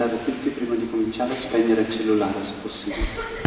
meditare tutti prima di cominciare a spegnere il cellulare se possibile.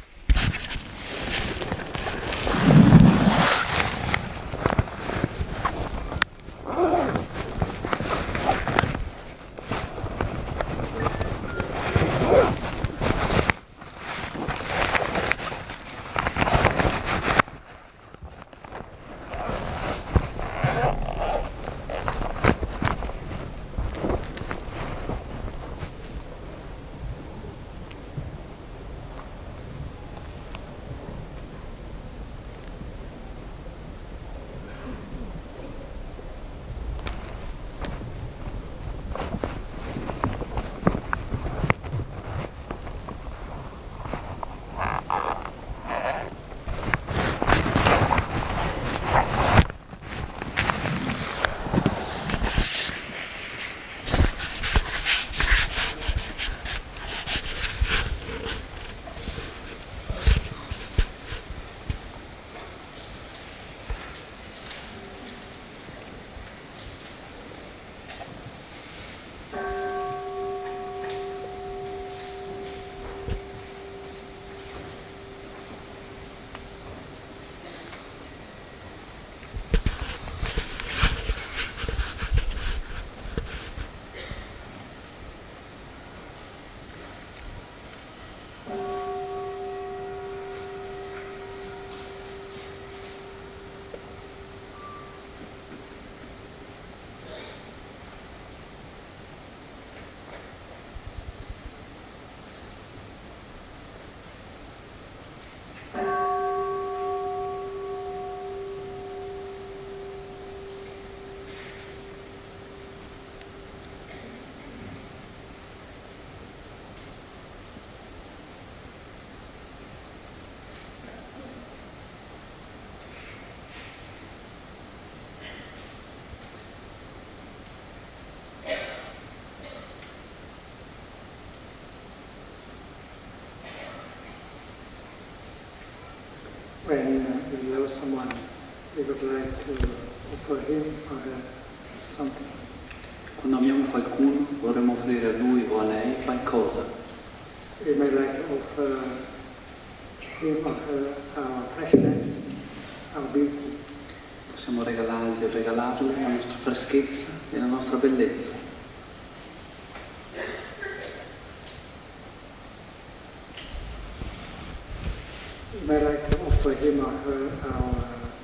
When we love someone, we would like to offer him or her something. Quando amiamo qualcuno vorremmo offrire a lui o a lei qualcosa. We may like to offer him or her our freshness, our beauty. Possiamo regalargli o regalarle la nostra freschezza e la nostra bellezza. We may like to offer him or her our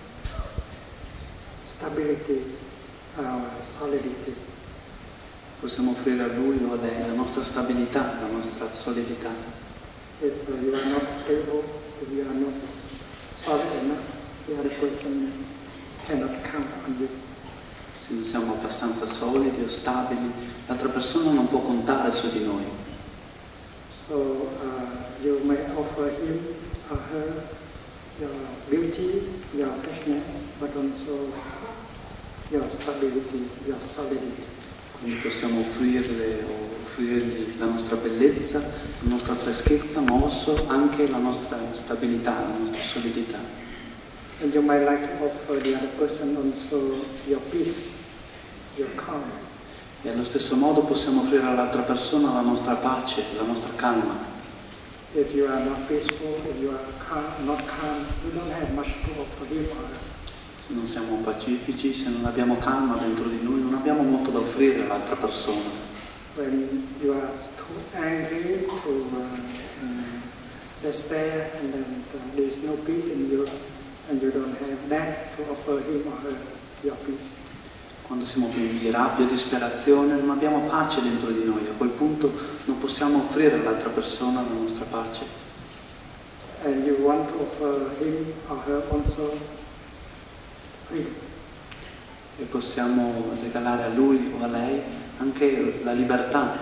stability, our solidity. Possiamo offrire a lui o a lei la nostra stabilità, la nostra solidità. If you are not stable, if you are not solid enough, the other person cannot count on you. Se non siamo abbastanza solidi o stabili, l'altra persona non può contare su di noi. So you may offer him or her your beauty, your freshness, but also your stability, your solidity. Quindi possiamo offrirle o offrirgli la nostra bellezza, la nostra freschezza, ma anche la nostra stabilità, la nostra solidità. And you might like to offer the other person also your peace, your calm. E allo stesso modo possiamo offrire all'altra persona la nostra pace, la nostra calma. If you are not peaceful, if you are not calm, you don't have much to offer him or her. Se non siamo pacifici, se non abbiamo calma dentro di noi, non abbiamo molto da offrire all'altra persona. When you are too angry, to despair, and then there is no peace in you, and you don't have that to offer him or her your peace. Quando siamo pieni di rabbia o disperazione, non abbiamo pace dentro di noi. A quel punto non possiamo offrire all'altra persona la nostra pace. And you want to offer him or her also freedom. E possiamo regalare a lui o a lei anche la libertà.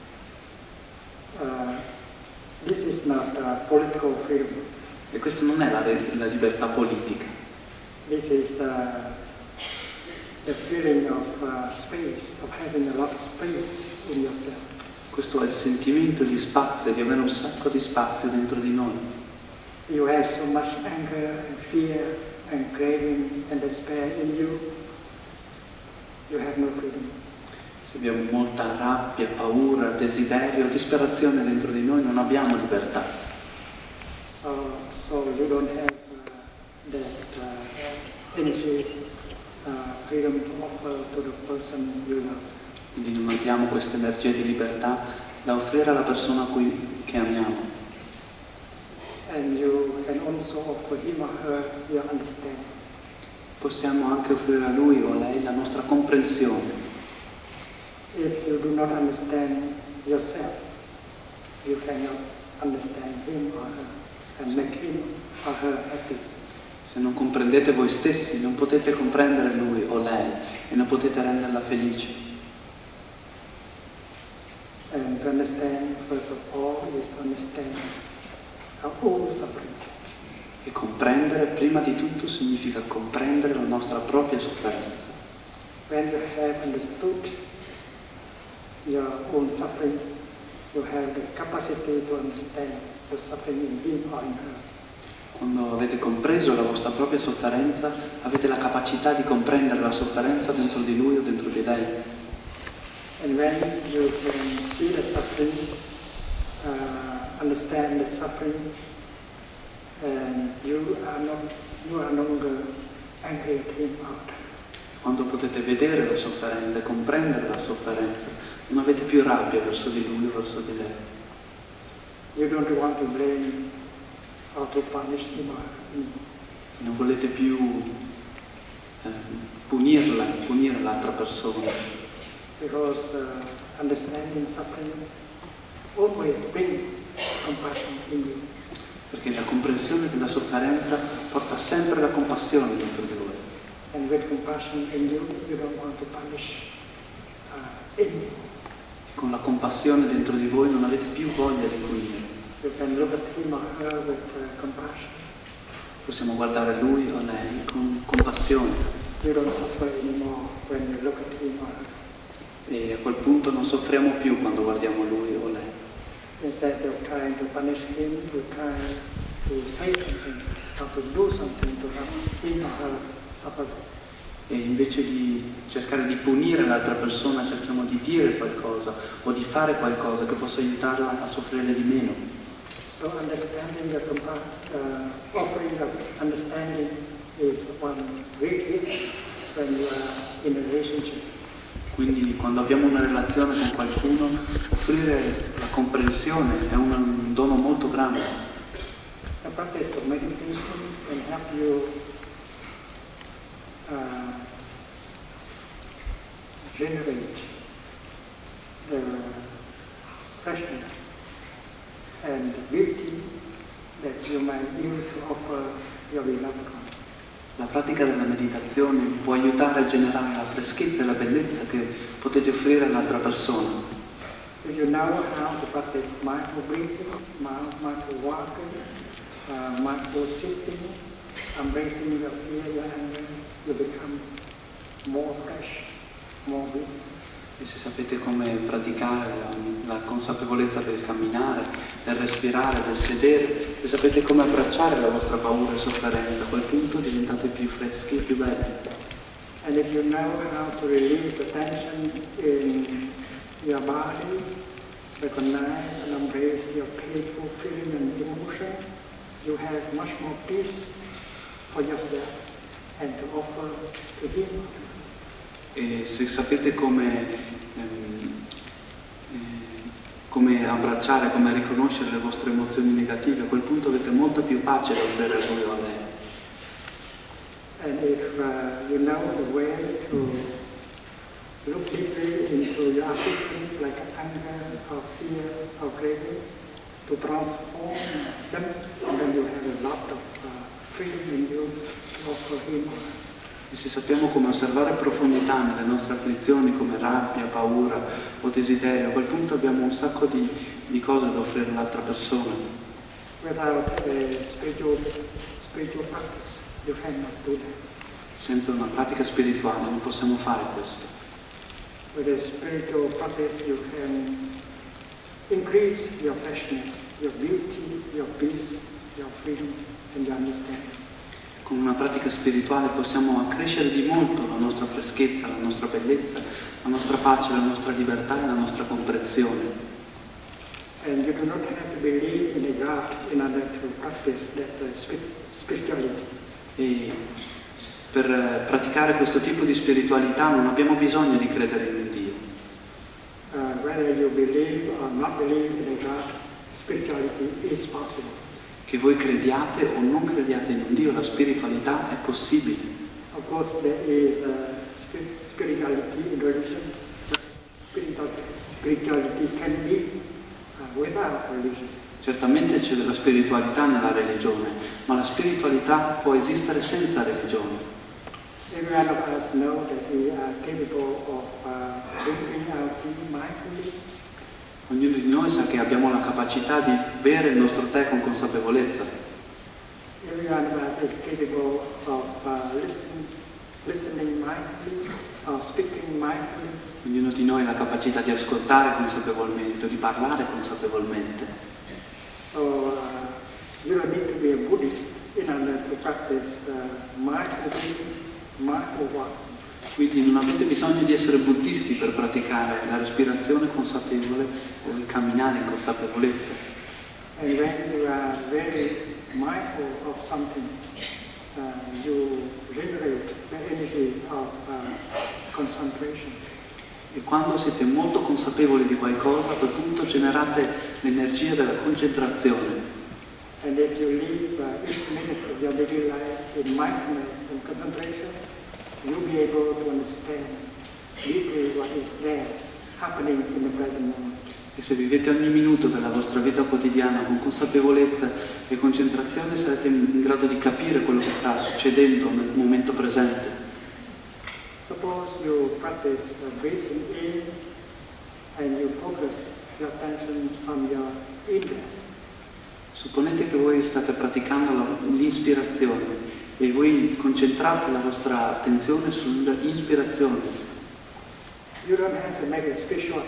This is not political freedom. E questa non è la libertà politica. This is the feeling of space, of having a lot of space in yourself. Questo è il sentimento di spazio, di avere un sacco di spazio dentro di noi. You have so much anger and fear and craving and despair in you, you have no freedom. Se abbiamo molta rabbia, paura, desiderio, disperazione dentro di noi, non abbiamo libertà. So you don't have that energy, freedom to offer to the person you love. Quindi non abbiamo questa energia di libertà da offrire alla persona che amiamo. And you can also offer him or her your understanding. Possiamo anche offrire a lui o a lei la nostra comprensione. If you do not understand yourself, you cannot understand him or her and make him or her happy. Se non comprendete voi stessi, non potete comprendere lui o lei e non potete renderla felice. And to understand, first of all, is to understand our own suffering. E comprendere, prima di tutto, significa comprendere la nostra propria sofferenza. When you have understood your own suffering, you have the capacity to understand the suffering in him or in her. Quando avete compreso la vostra propria sofferenza, avete la capacità di comprendere la sofferenza dentro di lui o dentro di lei. And when you can see the suffering, understand the suffering, and you are no longer angry at him or her. Quando potete vedere la sofferenza e comprendere la sofferenza, non avete più rabbia verso di lui o verso di lei. You don't want to blame or to punish him or her. Non volete più punire l'altra persona. Because understanding suffering always brings compassion in you. Perché la comprensione della sofferenza porta sempre la compassione dentro di voi. And with compassion in you, you don't want to punish him. E con la compassione dentro di voi non avete più voglia di punire. You can look at him or her with compassion. Possiamo guardare lui o lei con compassione. You don't suffer anymore when you look at him or her. E a quel punto non soffriamo più quando guardiamo lui o lei. Instead of trying to punish him, you try to say something or to do something to help him or her suffer less. E invece di cercare di punire l'altra persona, cerchiamo di dire qualcosa o di fare qualcosa che possa aiutarla a soffrire di meno. So understanding offering of understanding is one great gift when you are in a relationship. Quindi quando abbiamo una relazione con qualcuno, offrire la comprensione è un dono molto grande. The practice of meditation can help you generate the freshness and the beauty that you might use to offer your beloved one. La pratica della meditazione può aiutare a generare la freschezza e la bellezza che potete offrire all'altra persona. If you know how to practice mindful breathing, mindful walking, mindful sitting, embracing your fear, your anger, you become more fresh, more beautiful. E se sapete come praticare la consapevolezza del camminare, del respirare, del sedere, se sapete come abbracciare la vostra paura e sofferenza, a quel punto diventate più freschi e più belli. And if you know how to release the tension in your body, recognize and embrace your painful feeling and emotion, you have much more peace for yourself and to offer to him. E se sapete come abbracciare, come riconoscere le vostre emozioni negative, a quel punto avete molta più pace da offrire a lui o a lei. And if you know the way to look deeply into your afflictions like anger or fear or craving, to transform them, and then you have a lot of freedom in you to offer him. E se sappiamo come osservare profondità nelle nostre afflizioni come rabbia, paura o desiderio, a quel punto abbiamo un sacco di cose da offrire all'altra persona. Without a spiritual practice, you cannot do that. Senza una pratica spirituale non possiamo fare questo. With a spiritual practice, you can increase your freshness, your beauty, your peace, your freedom, and your understanding. Con una pratica spirituale possiamo accrescere di molto la nostra freschezza, la nostra bellezza, la nostra pace, la nostra libertà e la nostra comprensione. And you do not have to believe in a God in order to practice that spirituality. E per praticare questo tipo di spiritualità non abbiamo bisogno di credere in Dio. Whether you believe or not believe in a God, spirituality is possible. Che voi crediate o non crediate in un Dio, la spiritualità è possibile. Of course, there is spirituality in religion. Spirituality can be without religion. Certamente c'è della spiritualità nella religione, ma la spiritualità può esistere senza religione. Every one of us know that we are capable of drinking our tea mindfully. Ognuno di noi sa che abbiamo la capacità di bere il nostro tè con consapevolezza. Every one of us is capable of listening mindfully or speaking mindfully. Ognuno di noi ha la capacità di ascoltare consapevolmente, di parlare consapevolmente. So you don't need to be a Buddhist in order to practice mindful breathing, mindful walking. Quindi non avete bisogno di essere buddisti per praticare la respirazione consapevole o il camminare in consapevolezza. And when you are very mindful of something, you generate the energy of concentration. E quando siete molto consapevoli di qualcosa, a quel punto generate l'energia della concentrazione. And if you live each minute of your daily life in mindfulness and concentration, you'll be able to understand deeply what is there happening in the present moment. E se vivete ogni minuto della vostra vita quotidiana con consapevolezza e concentrazione, sarete in grado di capire quello che sta succedendo nel momento presente. Suppose you practice breathing in and you focus your attention on your in-breath. Supponete che voi state praticando l'inspirazione e voi concentrate la vostra attenzione sull'ispirazione. You don't have to make a special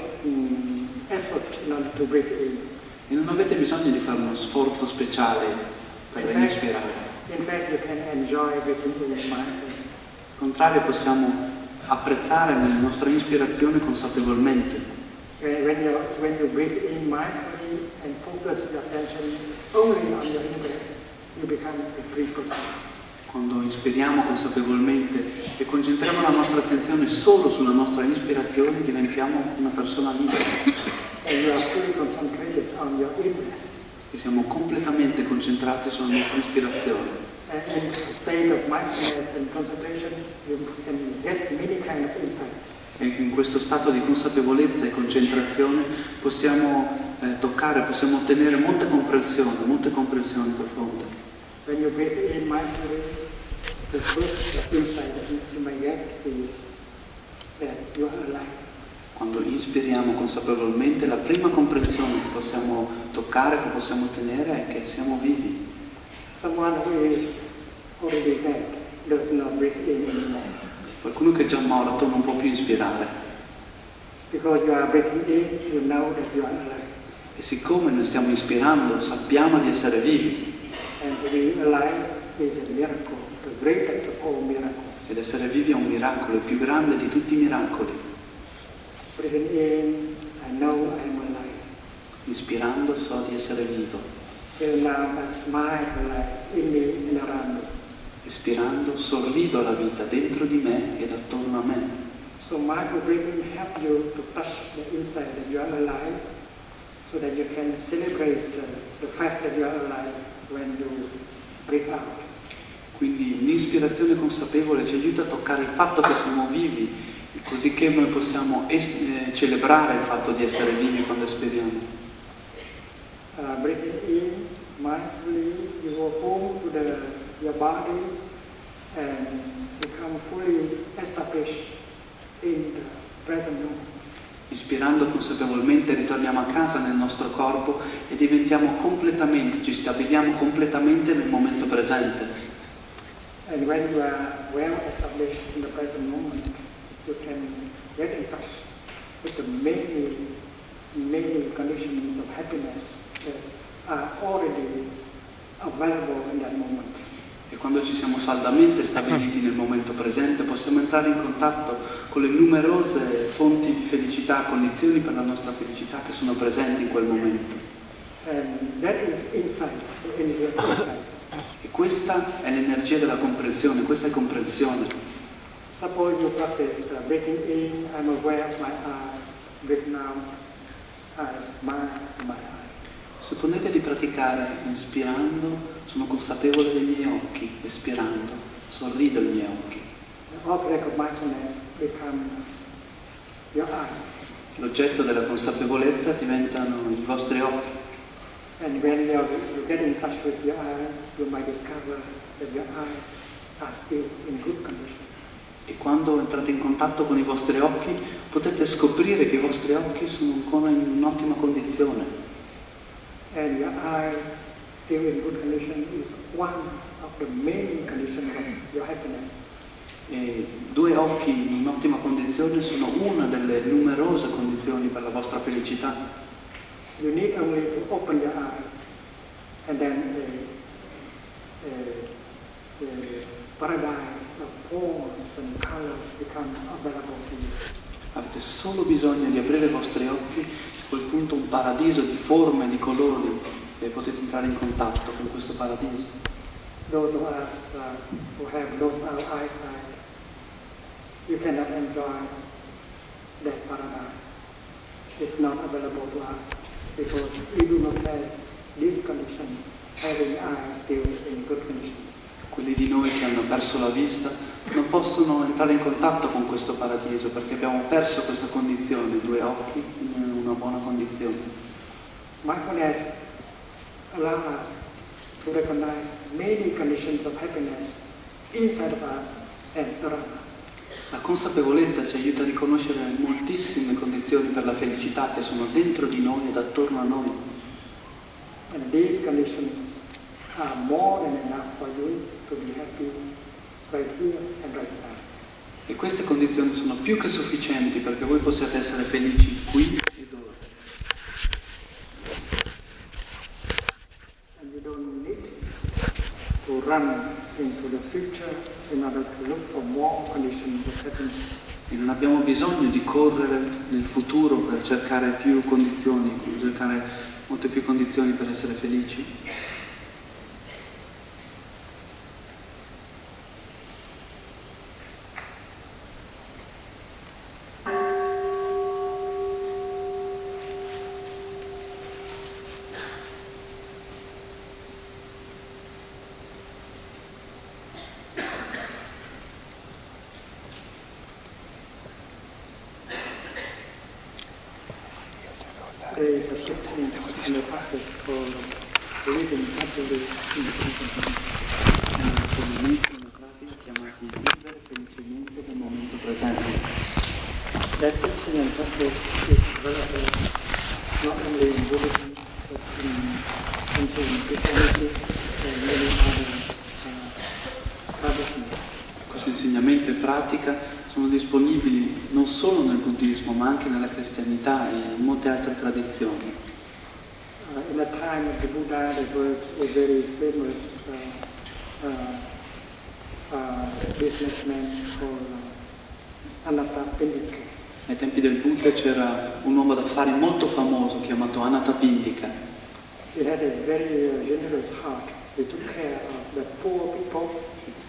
effort in order to breathe in. E non avete bisogno di fare uno sforzo speciale per inspirare. In fact, you can enjoy breathing in mindfully. Al contrario, possiamo apprezzare la nostra ispirazione consapevolmente. When you breathe in mindfully and focus your attention only on your in-breath, you become a free person. Quando ispiriamo consapevolmente e concentriamo la nostra attenzione solo sulla nostra ispirazione, diventiamo una persona libera. And you are fully concentrated on your in-breath. E siamo completamente concentrati sulla nostra ispirazione. And in a state of mindfulness and concentration, you can get many kind of insights. E in questo stato di consapevolezza e concentrazione possiamo toccare, possiamo ottenere molte comprensioni profonde. When you breathe in mindfully, the first insight that you may get is that you are alive. Quando ispiriamo consapevolmente, la prima comprensione che possiamo toccare, che possiamo ottenere è che siamo vivi. Someone who is already dead does not breathe in anymore. Qualcuno che è già morto non può più ispirare. Because you are breathing in, you know that you are alive. E siccome noi stiamo ispirando, sappiamo di essere vivi. And to be alive is a miracle, the greatest of all miracles. Ed essere vivi è un miracolo, il più grande di tutti i miracoli. Breathing in, I know I am alive. Ispirando so di essere vivo. Till now I smile alive in me and around me. Espirando sorrido alla vita dentro di me ed attorno a me. So mindful breathing helps you to touch the inside that you are alive, so that you can celebrate the fact that you are alive when you breathe out. Quindi l'ispirazione consapevole ci aiuta a toccare il fatto che siamo vivi, così che noi possiamo celebrare il fatto di essere vivi quando espiriamo. Breathing in mindfully, you go home to your body and become fully established in the present moment. Ispirando consapevolmente ritorniamo a casa nel nostro corpo e diventiamo completamente, ci stabiliamo completamente nel momento presente. And when you are well established in the present moment, you can get in touch with the many conditions of happiness that are already available in that moment. E Quando ci siamo saldamente stabiliti nel momento presente, possiamo entrare in contatto con le numerose fonti di felicità, condizioni per la nostra felicità che sono presenti in quel momento. And that is insight, the energy of insight. E questa è l'energia della comprensione, questa è comprensione. Suppose you practice breathing in, I'm aware of my eyes, breathing out, I smile to my eyes. Supponete di praticare inspirando, sono consapevole dei miei occhi, espirando, sorrido ai miei occhi. The object of mindfulness become your eyes. L'oggetto della consapevolezza diventano i vostri occhi. And when you get in touch with your eyes, you might discover that your eyes are still in good condition. E quando entrate in contatto con i vostri occhi, potete scoprire che i vostri occhi sono ancora in un'ottima condizione. And your eyes still in good condition is one of the main conditions of your happiness. E 2 occhi in un'ottima condizione sono una delle numerose condizioni per la vostra felicità. You need only to open your eyes, and then a paradise of forms and colors become available to you. Avete solo bisogno di aprire i vostri occhi, a quel punto un paradiso di forme, di colori, e potete entrare in contatto con questo paradiso. Those of us who have lost our eyesight, you cannot enjoy that paradise. It's not available to us because we do not have this condition, having eyes still in good conditions. Quelli di noi che hanno perso la vista non possono entrare in contatto con questo paradiso perché abbiamo perso questa condizione, 2 occhi in una buona condizione. Mindfulness allows us to recognize many conditions of happiness inside of us and around us. La consapevolezza ci aiuta a riconoscere moltissime condizioni per la felicità che sono dentro di noi ed attorno a noi. And these conditions are more than enough for you to be happy right here and right now. E queste condizioni sono più che sufficienti perché voi possiate essere felici qui ed ora. And you don't need to run into the future in order to look for more conditions of happiness. E non abbiamo bisogno di correre nel futuro per cercare più condizioni, per cercare molte più condizioni per essere felici. There is a teaching in the practice called living happily in the present moment. È un insegnamento in pratica chiamati vivere felicemente nel momento presente. That teaching and practice is relevant not only in Buddhism but also in Christianity and many other traditions. Questo insegnamento e pratica sono disponibili non solo nel buddismo ma anche nella cristianità e in molte altre tradizioni. In the time of the Buddha, there was a very famous businessman called Anathapindika. Ai tempi del Buddha c'era un uomo d'affari molto famoso chiamato Anathapindika. He had a very generous heart. He took care of the poor people,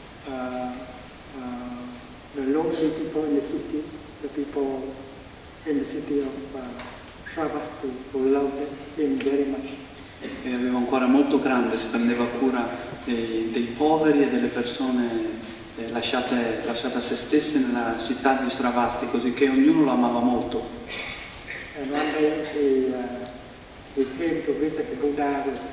the lonely people in the city, the people in the city of Shravasti who loved him very much. E aveva un cuore molto grande, si prendeva cura dei poveri e delle persone lasciate a se stesse nella città di Shravasti, così che ognuno lo amava molto. And one day he came to visit the Buddha with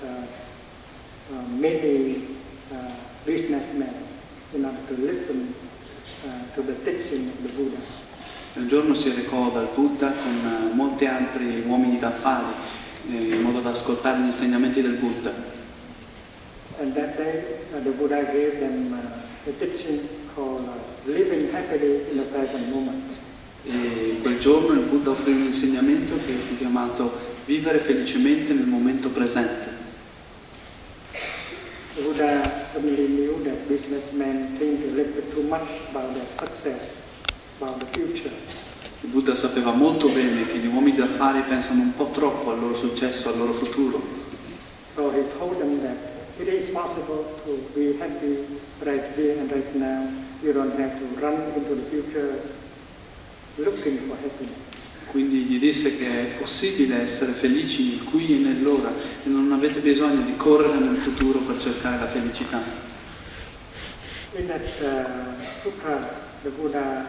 many businessmen in order to listen to the teaching of the Buddha. Un giorno si recò dal Buddha con molti altri uomini d'affari in modo da ascoltare gli insegnamenti del Buddha. And that day the Buddha gave them a teaching called living happily in the present moment. E quel giorno il Buddha offrì un insegnamento che fu chiamato vivere felicemente nel momento presente. The Buddha suddenly knew that businessmen think a little bit too much about their success, about the future. Il Buddha sapeva molto bene che gli uomini d'affari pensano un po' troppo al loro successo, al loro futuro. So he told them that it is possible to be happy right here and right now. You don't have to run into the future looking for happiness. Quindi gli disse che è possibile essere felici nel qui e nell'ora e non avete bisogno di correre nel futuro per cercare la felicità. In that sutra, the Buddha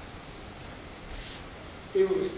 used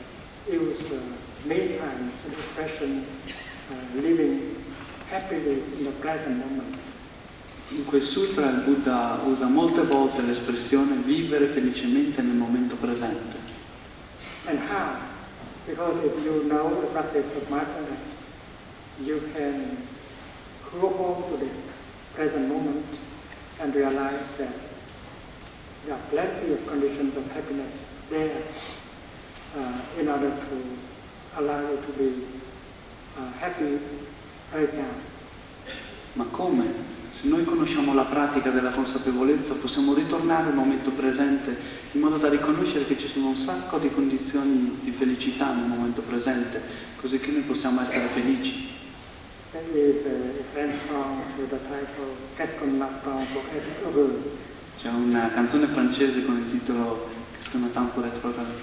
many times the expression living happily in the present moment. In quel sutra il Buddha usa molte volte l'espressione vivere felicemente nel momento presente. And how? Because if you know the practice of mindfulness, you can go home to the present moment and realize that there are plenty of conditions of happiness there in order to allow you to be happy right now. Ma come? Se noi conosciamo la pratica della consapevolezza, possiamo ritornare al momento presente in modo da riconoscere che ci sono un sacco di condizioni di felicità nel momento presente, così che noi possiamo essere felici. There is a French song with the title Qu'est-ce qu'on attend pour être heureux? C'è una canzone francese con il titolo Qu'est-ce qu'on attend pour être heureux?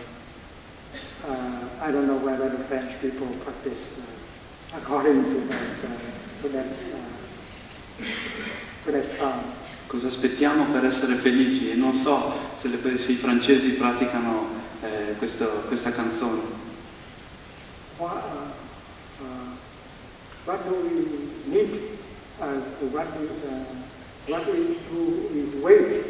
I don't know whether the French people practice according to that song. Cosa aspettiamo per essere felici? E non so se i francesi praticano questa canzone. What do we need? What do we wait?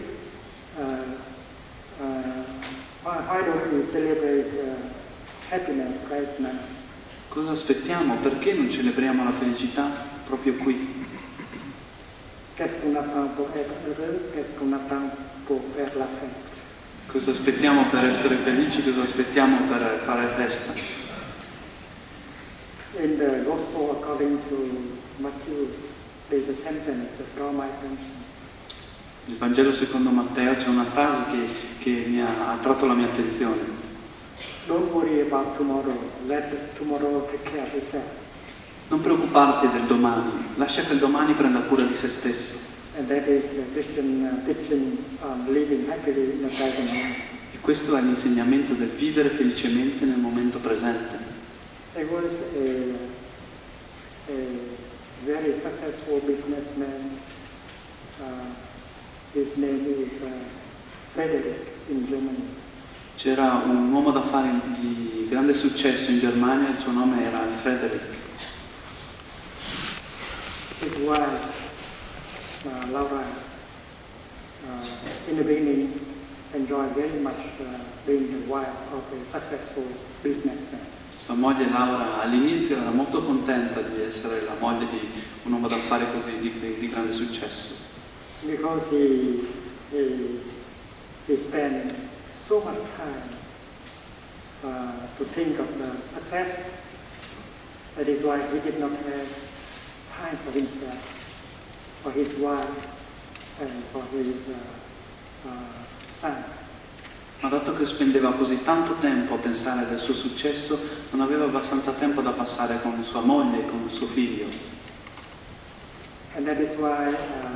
Why don't we celebrate happiness right now? Cosa aspettiamo? Perché non celebriamo la felicità proprio qui? Qu'est-ce qu'on attend pour être heureux? Qu'est-ce qu'on attend pour faire la fête? Cosa aspettiamo per essere felici? Cosa aspettiamo per fare festa? In the Gospel according to Matthew, there is a sentence that draw my attention. Nel Vangelo secondo Matteo c'è una frase che mi ha attratto la mia attenzione. Don't worry about tomorrow. Let tomorrow take care of itself. Non preoccuparti del domani, lascia che il domani prenda cura di se stesso. And that is the Christian teaching on living happily in the present moment. E questo è l'insegnamento del vivere felicemente nel momento presente. There was a very successful businessman. His name is Frederick in Germany. C'era un uomo d'affari di grande successo in Germania, il suo nome era Frederick. His wife, Laura, in the beginning enjoyed very much being the wife of a successful businessman. Sua moglie Laura all'inizio era molto contenta di essere la moglie di un uomo d'affari così di grande successo. Because he spent so much time to think of the success. That is why he did not have time for himself, for his wife, and for his son. Ma dato che spendeva così tanto tempo a pensare del suo successo, non aveva abbastanza tempo da passare con sua moglie e con il suo figlio. And that is why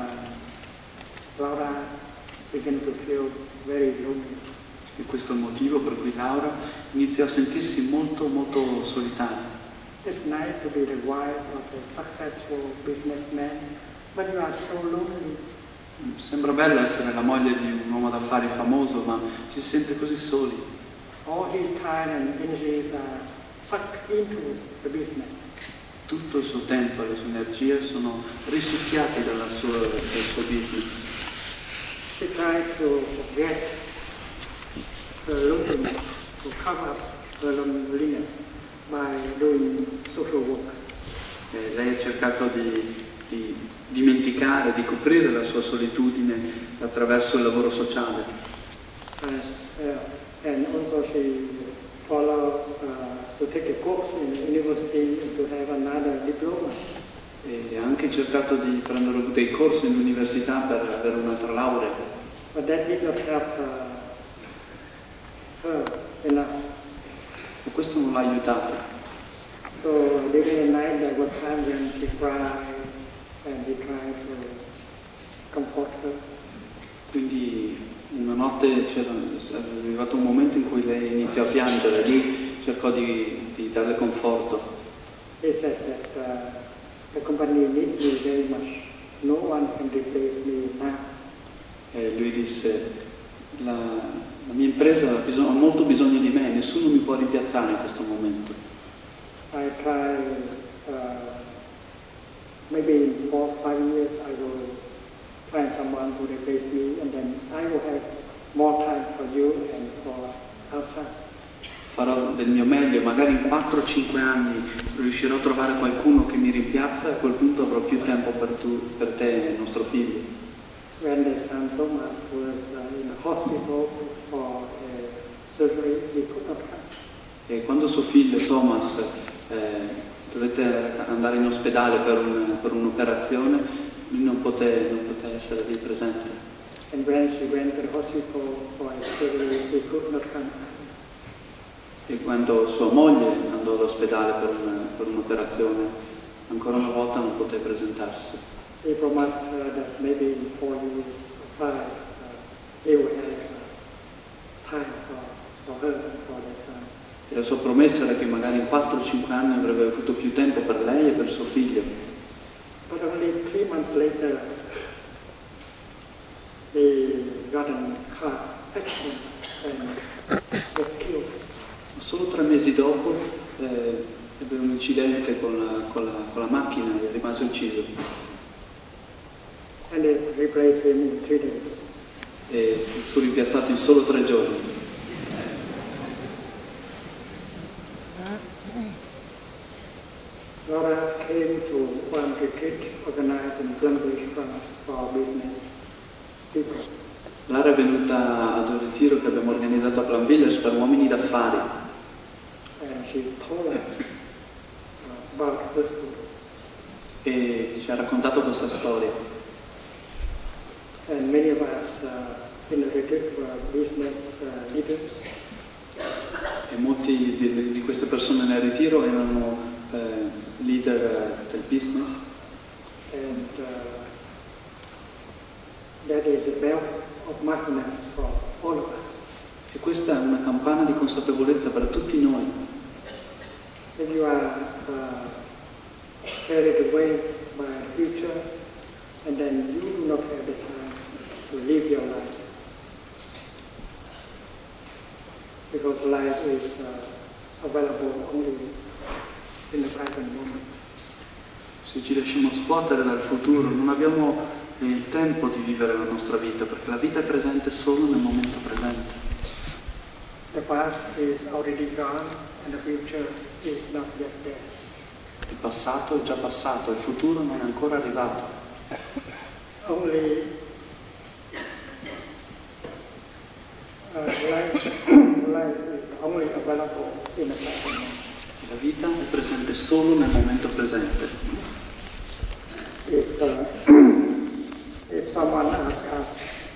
Laura began to feel very lonely. E questo è il motivo per cui Laura iniziò a sentirsi molto molto solitaria. It's nice to be the wife of a successful businessman, but you are so lonely. Sembra bello essere la moglie di un uomo d'affari famoso, ma ci si sente così soli. All his time and energies are sucked into the business. Tutto il suo tempo e le sue energie sono risucchiati dal suo business. She tried to forget her loneliness, to cover up her loneliness by doing social work. E lei ha cercato di dimenticare, di coprire la sua solitudine attraverso il lavoro sociale. And also she followed to take a course in the university to have another diploma. E ha anche cercato di prendere dei corsi in università per avere un'altra laurea. But that did not help her enough. Ma questo non l'ha aiutata. So during the night there were times when she cried and he tried to comfort her. Quindi una notte è arrivato un momento in cui lei iniziò a piangere e lui cercò di darle conforto. He said that the company needs me very much. No one can replace me now. E lui disse, la mia impresa ha molto bisogno di me, nessuno mi può rimpiazzare in questo momento. I try, maybe in 4 or 5 years I will find someone to replace me, and then I will have more time for you and for outside. Farò del mio meglio e magari in 4-5 anni riuscirò a trovare qualcuno che mi rimpiazza e a quel punto avrò più tempo per te e il nostro figlio. When the son Thomas was in the hospital for surgery, he could not come. E quando suo figlio Thomas dovette andare in ospedale per un'operazione, lui non poté essere lì presente. And when she went to the hospital for his surgery, he could not come. E quando sua moglie andò all'ospedale per un'operazione, ancora una volta non poté presentarsi. He promised her that maybe in 4 years or 5, he will have time for her and for their son. E la sua promessa era che magari in 4-5 anni avrebbe avuto più tempo per lei e per suo figlio. But only 3 months later, he got in a car accident and was killed. Ma solo 3 mesi dopo ebbe un incidente con la macchina e rimase ucciso. And they replaced him in 3 days. E fu rimpiazzato in solo 3 giorni. Laura came to one retreat organized in Plumbush, France for business people. Lara è venuta ad un ritiro che abbiamo organizzato a Plainvillers per uomini d'affari. And she told us about her story. E ci ha raccontato questa storia. And many of us in the retreat were business leaders. E molti di queste persone nel ritiro erano leader del business. And that is a bell of mindfulness for all of us. E questa è una campana di consapevolezza per tutti noi. If you are carried away by the future, and then you do not have the time to live your life, because life is available only in the present moment. Se ci lasciamo scuotere dal futuro, non abbiamo il tempo di vivere la nostra vita, perché la vita è presente solo nel momento presente. The past is already gone, and the future is not yet there. Il passato è già passato, il futuro non è ancora arrivato. Only life is only available in the present moment. La vita è presente solo nel momento presente. If someone asks us,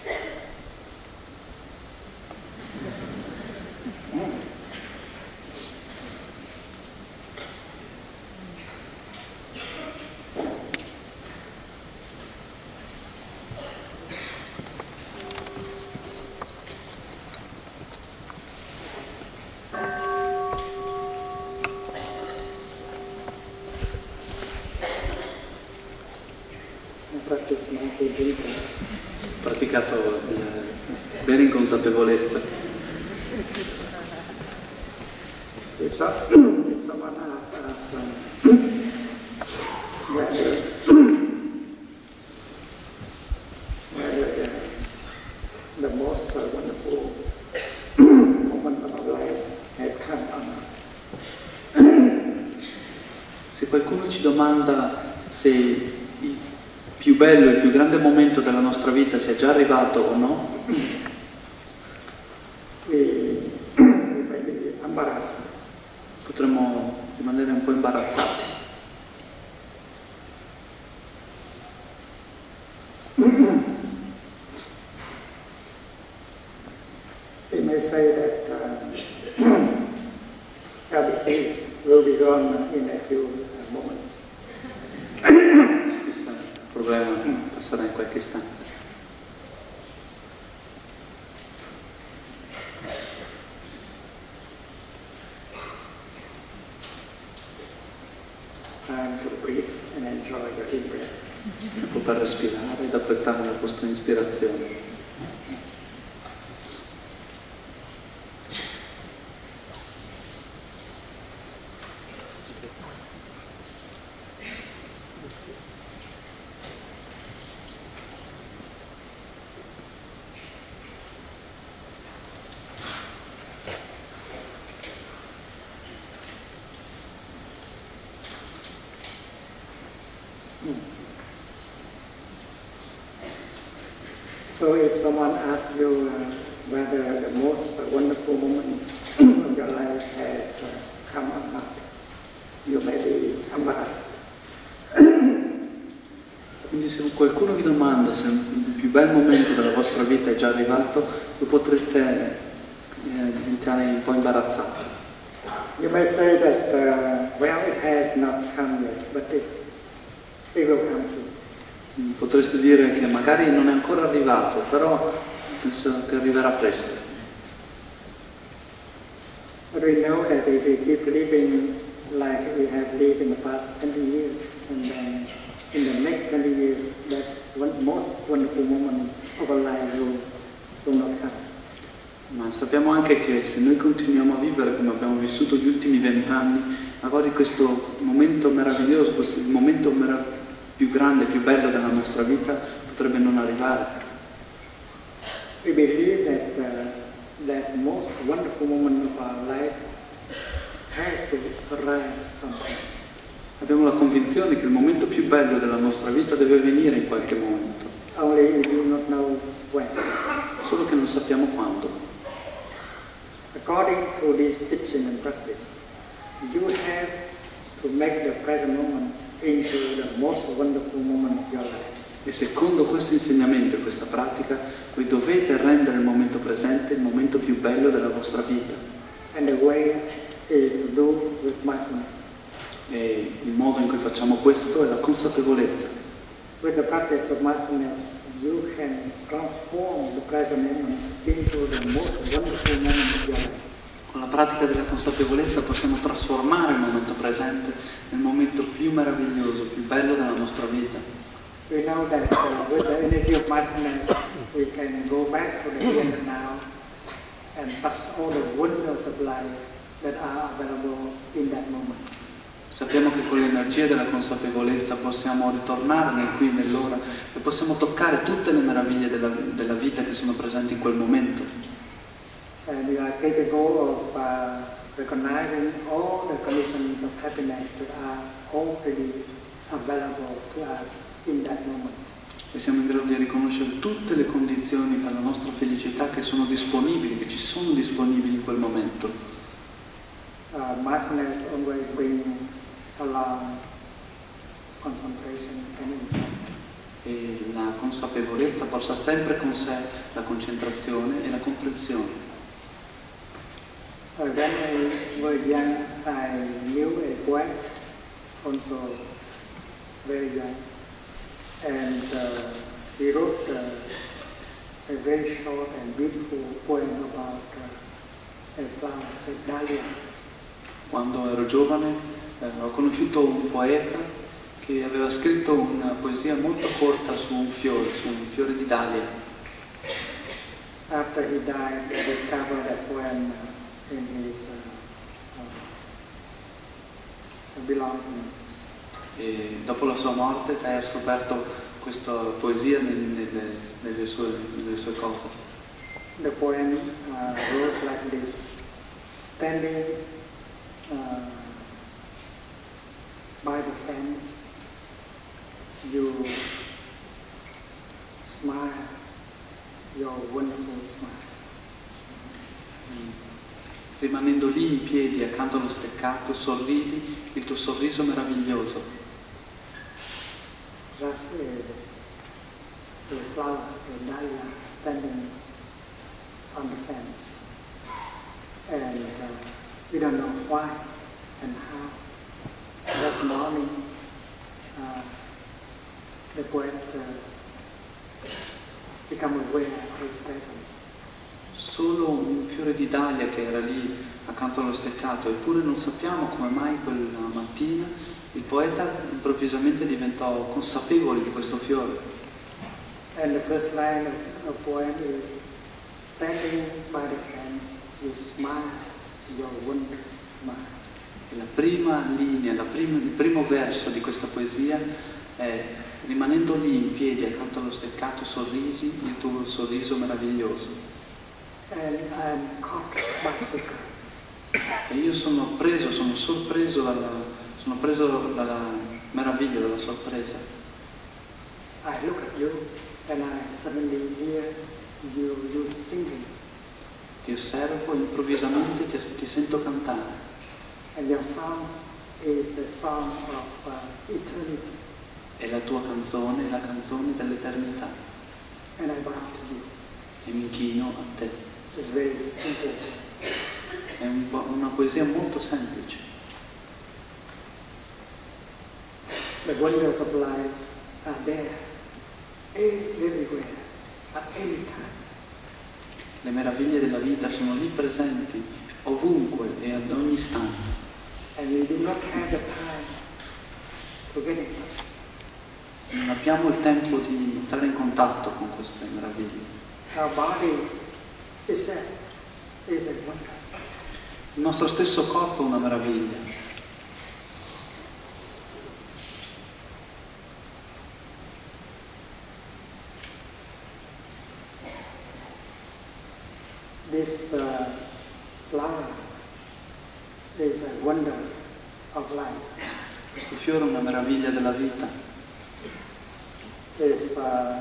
practice mindful breathing. Ho praticato bene in consapevolezza. If someone asks us whether the most wonderful moment of our life has come or not. Se qualcuno ci domanda se il più bello, il più grande momento della nostra vita sia già arrivato o no, we may be embarrassed. potremmo rimanere un po' imbarazzati. you say that disease will be gone in a few moments. Questo problema passerà in qualche istante. Time to breathe and enjoy your deep breath. Tempo per respirare ed apprezzare la vostra ispirazione. So if someone asks you whether the most wonderful moment of your life has come or not, you may be embarrassed. Quindi se qualcuno vi domanda se il più bel momento della vostra vita è già arrivato, voi potrete diventare un po' imbarazzati. You may say that, well, it has not come yet, but it will come soon. Potreste dire che magari non è ancora arrivato, però penso che arriverà presto. But we know that if we keep living like we have lived in the past 20 years, and then in the next 20 years, that most wonderful moment of our life will not come. Ma sappiamo anche che se noi continuiamo a vivere come abbiamo vissuto gli ultimi 20 anni, magari questo momento meraviglioso, questo momento più grande, più bello della nostra vita potrebbe non arrivare. We believe that most wonderful moment of our life has to arrive sometime. Abbiamo la convinzione che il momento più bello della nostra vita deve venire in qualche momento. Only we do not know when. Solo che non sappiamo quando. According to this teaching and practice, you have to make the present moment into the most wonderful moment of your life. E secondo questo insegnamento e questa pratica, voi dovete rendere il momento presente il momento più bello della vostra vita. And the way is to do with mindfulness. E il modo in cui facciamo questo è la consapevolezza. With the practice of mindfulness, you can transform the present moment into the most wonderful moment of your life. Con la pratica della consapevolezza possiamo trasformare il momento presente nel momento più meraviglioso, più bello della nostra vita. We know that with the energy of mindfulness, we can go back to the here and now and touch all the wonders of life that are available in that moment. Sappiamo che con l'energia della consapevolezza possiamo ritornare nel qui e nell'ora e possiamo toccare tutte le meraviglie della vita che sono presenti in quel momento. And we are capable of recognizing all the conditions of happiness that are already available to us in that moment. E siamo in grado di riconoscere tutte le condizioni per la nostra felicità che sono disponibili, che ci sono disponibili in quel momento. Mindfulness always brings along concentration and insight. E la consapevolezza porta sempre con sé la concentrazione e la comprensione. When I was young, I knew a poet, also very young, and he wrote a very short and beautiful poem about a flower, a dahlia. Quando ero giovane ho conosciuto un poeta che aveva scritto una poesia molto corta su un fiore di dahlia. After he died, I discovered that poem in his belonging. E dopo la sua morte te hai scoperto questa poesia nelle sue cose. The poem goes like this: standing by the fence, you smile, your wonderful smile. Rimanendo lì in piedi accanto allo steccato, sorridi il tuo sorriso meraviglioso. Just a flower, a dahlia, standing on the fence. and we don't know why and how. That morning, the poet became aware of his presence. Solo un fiore di dahlia che era lì accanto allo steccato, eppure non sappiamo come mai quella mattina il poeta improvvisamente diventò consapevole di questo fiore. And the first line of the poem is, standing by the fence, you smile, your wondrous smile. E la prima linea, il primo verso di questa poesia è: rimanendo lì in piedi accanto allo steccato sorrisi il tuo sorriso meraviglioso. And I'm caught by surprise. E io sono sorpreso dalla meraviglia, dalla sorpresa. I look at you and I suddenly hear you singing. Ti osservo e improvvisamente ti sento cantare. And your song is the song of eternity. E la tua canzone è la canzone dell'eternità. And I bow to you. E mi inchino a te. It's very simple. È una poesia molto semplice. The wonders of life are there, everywhere, at any time. Le meraviglie della vita sono lì presenti, ovunque e ad ogni istante. And we do not have the time to get in touch. Non abbiamo il tempo di entrare in contatto con queste meraviglie. Our body is a wonder. Il nostro stesso corpo è una meraviglia. This flower is a wonder of life. Questo fiore è una meraviglia della vita. If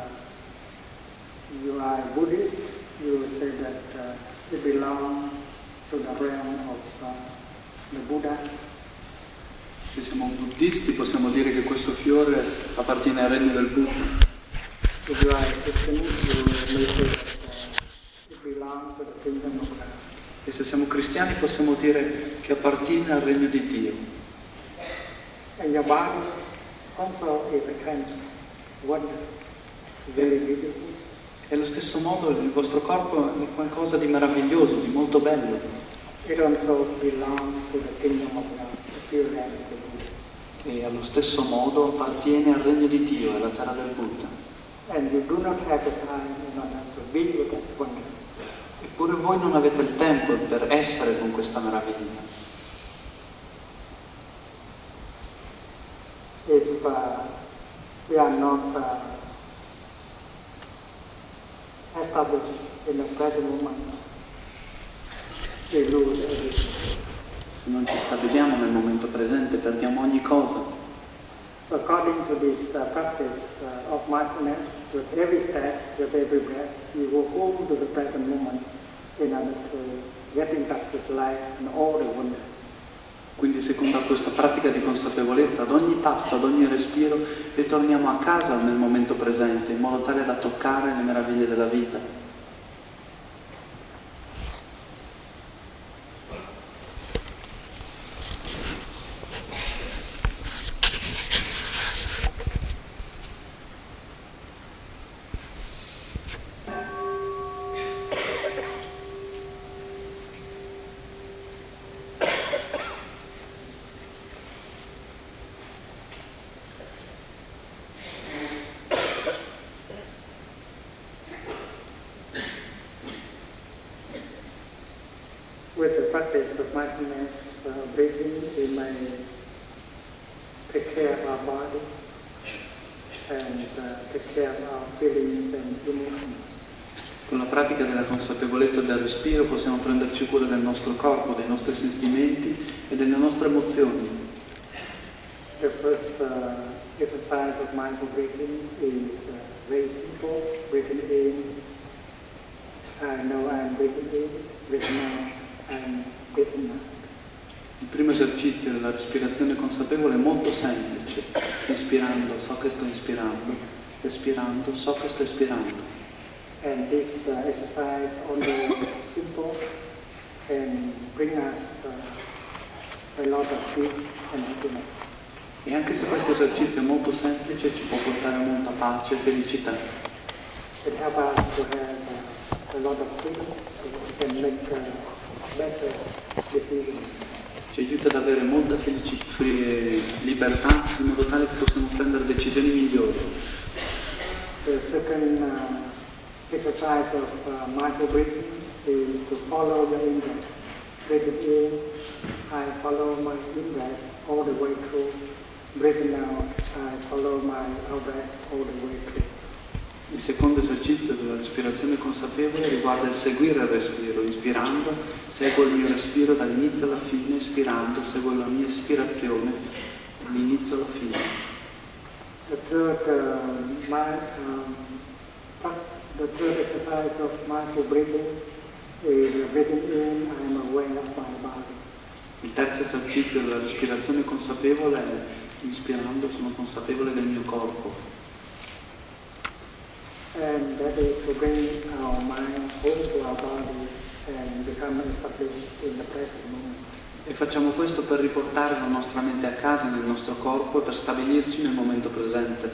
you are a Buddhist, you will say that it belongs to the realm of the Buddha. Se siamo buddisti possiamo dire che questo fiore appartiene al regno del Buddha. If you are a Christian, you may say that it belongs to the kingdom of God. E se siamo cristiani possiamo dire che appartiene al regno di Dio. And your body also is a kind of wonder, very beautiful. E allo stesso modo il vostro corpo è qualcosa di meraviglioso, di molto bello. It also belongs to the kingdom of God, the pure land of the Buddha. E allo stesso modo appartiene al regno di Dio, alla terra del Buddha. And you do not have the time in order to be with that wonder. Eppure voi non avete il tempo per essere con questa meraviglia. If we are not established in the present moment, we lose everything. Se non ci stabiliamo nel momento presente perdiamo ogni cosa. So according to this practice of mindfulness, with every step, with every breath, you go home to the present moment in order to get in touch with life and all the wonders. Quindi secondo questa pratica di consapevolezza, ad ogni passo, ad ogni respiro, ritorniamo a casa nel momento presente, in modo tale da toccare le meraviglie della vita. With the practice of mindfulness, breathing, we may take care of our body and take care of our feelings and emotions. Con la pratica della consapevolezza del respiro possiamo prenderci cura del nostro corpo, dei nostri sentimenti e delle nostre emozioni. The first exercise of mindful breathing is very simple. Breathing in, I know I'm breathing in, breathing out, I'm breathing out. Il primo esercizio della respirazione consapevole è molto semplice. Inspirando so che sto inspirando, espirando so che sto espirando. And this exercise, only simple, can bring us a lot of peace and happiness. E anche se questo esercizio è molto semplice, ci può portare molta pace e felicità. It helps us to have a lot of freedom so we can make better decisions. Ci aiuta ad avere molta libertà in modo tale che possiamo prendere decisioni migliori. The second exercise of mindful breathing is to follow the in-breath. Breathing in, I follow my in-breath all the way through. Breathing out, I follow my out-breath all the way through. Il secondo esercizio della respirazione consapevole riguarda il seguire il respiro. Inspirando, seguo il mio respiro dall'inizio alla fine, espirando, seguo la mia espirazione dall'inizio alla fine. The third exercise of mindful breathing is breathing in, I am aware of my body. Il terzo esercizio della respirazione consapevole è inspirando, sono consapevole del mio corpo. And that is to bring our mind home to our body and become established in the present moment. E facciamo questo per riportare la nostra mente a casa nel nostro corpo e per stabilirci nel momento presente.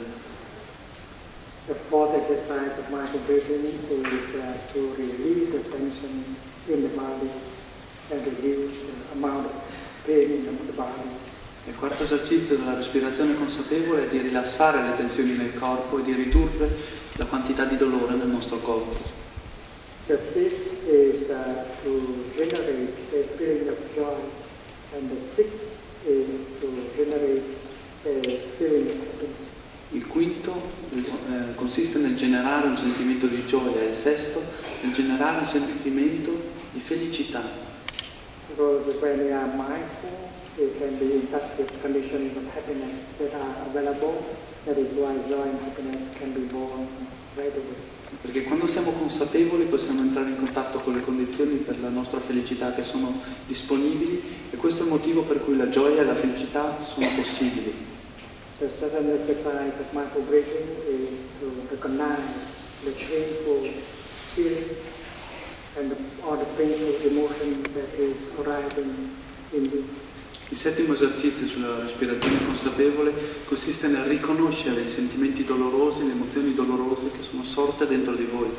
The fourth exercise of mindful breathing is to release the tension in the body and reduce the amount of pain in the body. Il quarto esercizio della respirazione consapevole è di rilassare le tensioni nel corpo e di ridurre la quantità di dolore nel nostro corpo. The fifth is to generate a feeling of joy, and the sixth is to generate a feeling of happiness. Il quinto consiste nel generare un sentimento di gioia e il sesto nel generare un sentimento di felicità. Because when we are mindful, we can be in touch with conditions of happiness that are available. That is why joy and happiness can be born right away. Perché quando siamo consapevoli possiamo entrare in contatto con le condizioni per la nostra felicità che sono disponibili e questo è il motivo per cui la gioia e la felicità sono possibili. The second exercise of mindful breathing is to recognize the painful feeling and or the painful emotion that is arising in you. Il settimo esercizio sulla respirazione consapevole consiste nel riconoscere i sentimenti dolorosi, le emozioni dolorose che sono sorte dentro di voi.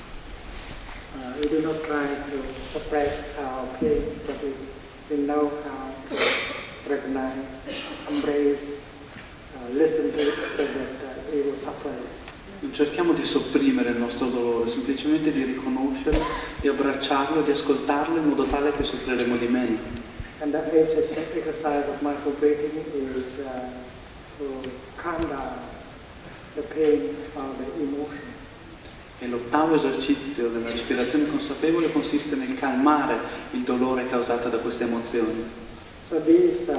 We do not try to suppress our pain, but we know how to recognize, embrace, listen to it so that it will suffer less. Non cerchiamo di sopprimere il nostro dolore, semplicemente di riconoscerlo, di abbracciarlo, di ascoltarlo in modo tale che soffriremo di meno. And the exercise of mindful breathing is to calm down the pain or the emotion. E l'ottavo esercizio della respirazione consapevole consiste nel calmare il dolore causato da queste emozioni. So these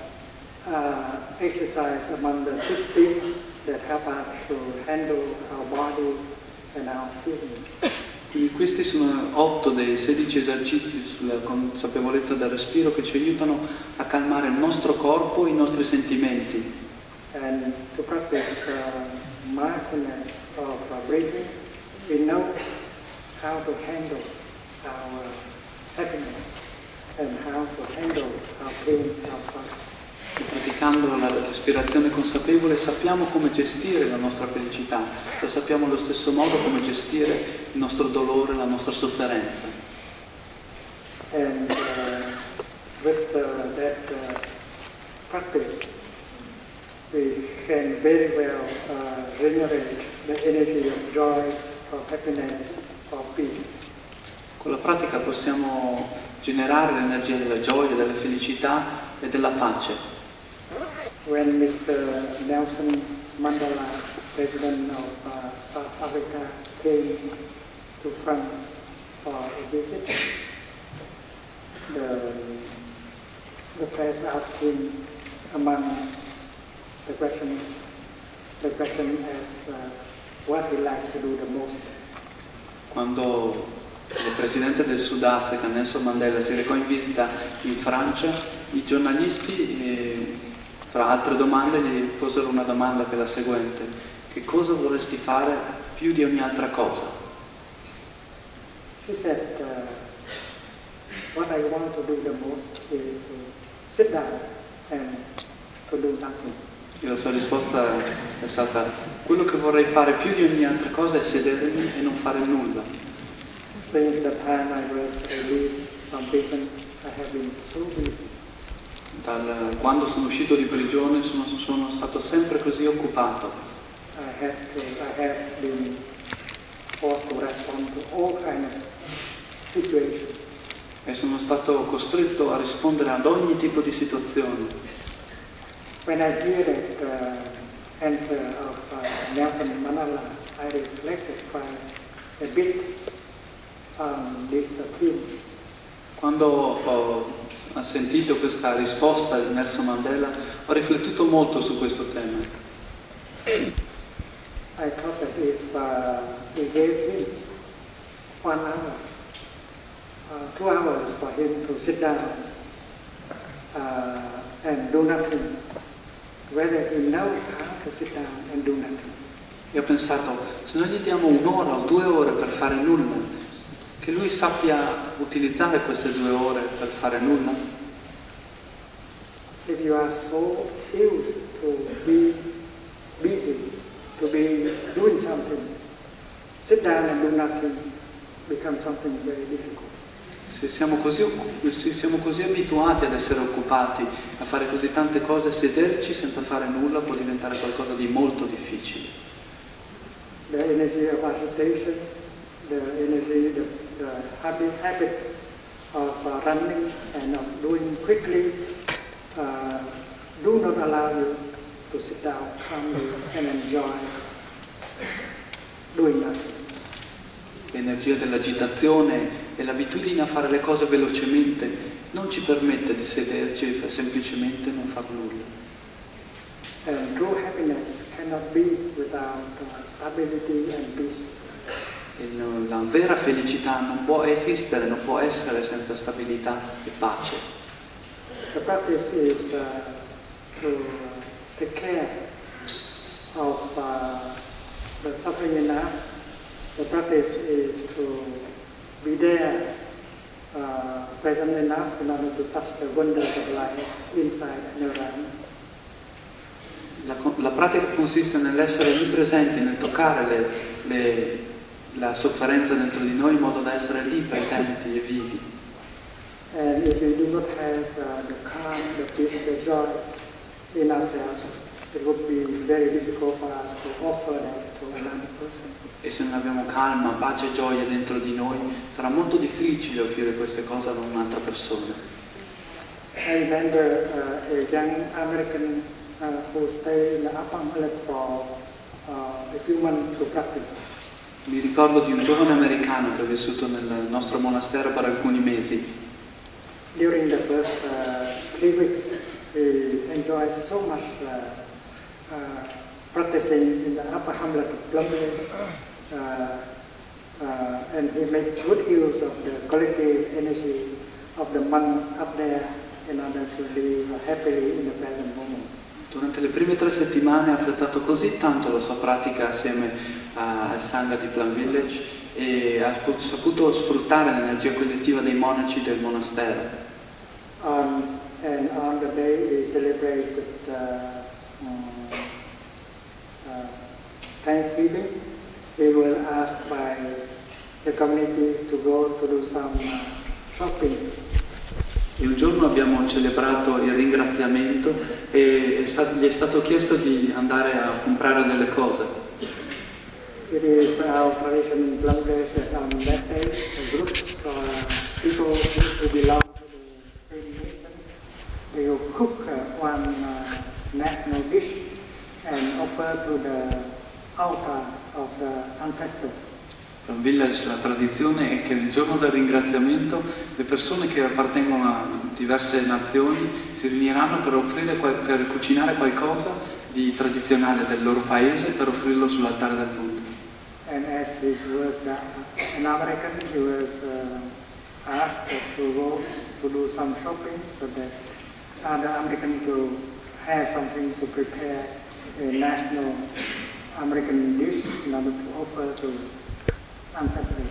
exercises among the 16 that help us to handle our body and our feelings. Quindi questi sono 8 dei 16 esercizi sulla consapevolezza del respiro che ci aiutano a calmare il nostro corpo e i nostri sentimenti. And to practice mindfulness of breathing, we know how to handle our happiness and how to handle our pain, our suffering. E praticando la respirazione consapevole sappiamo come gestire la nostra felicità e sappiamo allo stesso modo come gestire il nostro dolore, la nostra sofferenza. And with that practice, we can very well generate the energy of joy, of happiness, of peace. Con la pratica possiamo generare l'energia della gioia, della felicità e della pace. When Mr. Nelson Mandela, President of South Africa, came to France for a visit, the press asked him among the question as what he liked to do the most. Quando il presidente del Sudafrica, Nelson Mandela, si recò in visita in Francia, i giornalisti, fra altre domande, gli posero una domanda che è la seguente: che cosa vorresti fare più di ogni altra cosa? He said, what I want to do the most is to sit down and to do nothing. E la sua risposta è stata: quello che vorrei fare più di ogni altra cosa è sedermi e non fare nulla. Since the time I was released from prison, I have been so busy. Quando sono uscito di prigione sono stato sempre così occupato. I have been forced to respond to all kinds of situations. E sono stato costretto a rispondere ad ogni tipo di situazione. When I hear that answer of Nelson Mandela, I reflected quite a bit on this theme. Quando ho sentito questa risposta di Nelson Mandela, ho riflettuto molto su questo tema. I thought that if we gave him 1 hour, 2 hours for him to sit down and do nothing, whether he knows how to sit down and do nothing. E ho pensato, se noi gli diamo 1 ora o 2 ore per fare nulla, che lui sappia utilizzare queste 2 ore per fare nulla. If you are so used to be busy, to be doing something, sit down and do nothing becomes something very difficult. Se siamo così abituati ad essere occupati, a fare così tante cose, sederci senza fare nulla può diventare qualcosa di molto difficile. The energy of agitation, the habit of running and of doing quickly do not allow you to sit down calmly and enjoy doing nothing. L'energia dell'agitazione e l'abitudine a fare le cose velocemente non ci permette di sederci e semplicemente non far nulla. And true happiness cannot be without stability and peace. E la vera felicità non può esistere, non può essere senza stabilità e pace. The practice is to take care of the suffering in us. The practice is to be there, present enough in order to touch the wonders of life inside and around. La pratica consiste nell'essere lì presenti, nel toccare la sofferenza dentro di noi in modo da essere lì presenti e vivi. And if we do not have the calm, the peace, the joy in ourselves, it would be very difficult for us to offer that to another person. E se non abbiamo calma, pace e gioia dentro di noi, sarà molto difficile offrire queste cose ad un'altra persona. I remember a young American who stayed in the Upper Hamlet for a few months to practice. Mi ricordo di un giovane americano che ha vissuto nel nostro monastero per alcuni mesi. During the first 3 weeks, he enjoyed so much practicing in the Upper Hamlet of Plum Village, and he made good use of the collective energy of the monks up there in order to live happily in the present moment. Durante le prime 3 settimane ha apprezzato così tanto la sua pratica assieme al Sangha di Plum Village e ha saputo sfruttare l'energia collettiva dei monaci del monastero. And on the day we celebrated Thanksgiving, he was asked by the community to go to do some shopping. E un giorno abbiamo celebrato il ringraziamento e gli è stato chiesto di andare a comprare delle cose. It is our tradition in Plum Village that on that day, groups or people who belong to the same nation, they will cook one national dish and offer to the altar of the ancestors. Plum Village, la tradizione è che il giorno del ringraziamento le persone che appartengono a diverse nazioni si riuniranno per cucinare qualcosa di tradizionale del loro paese per offrirlo sull'altare del monte. And as he was an American, he was asked to go to do some shopping so that other Americans will have something to prepare a national American dish in order to offer to ancestors.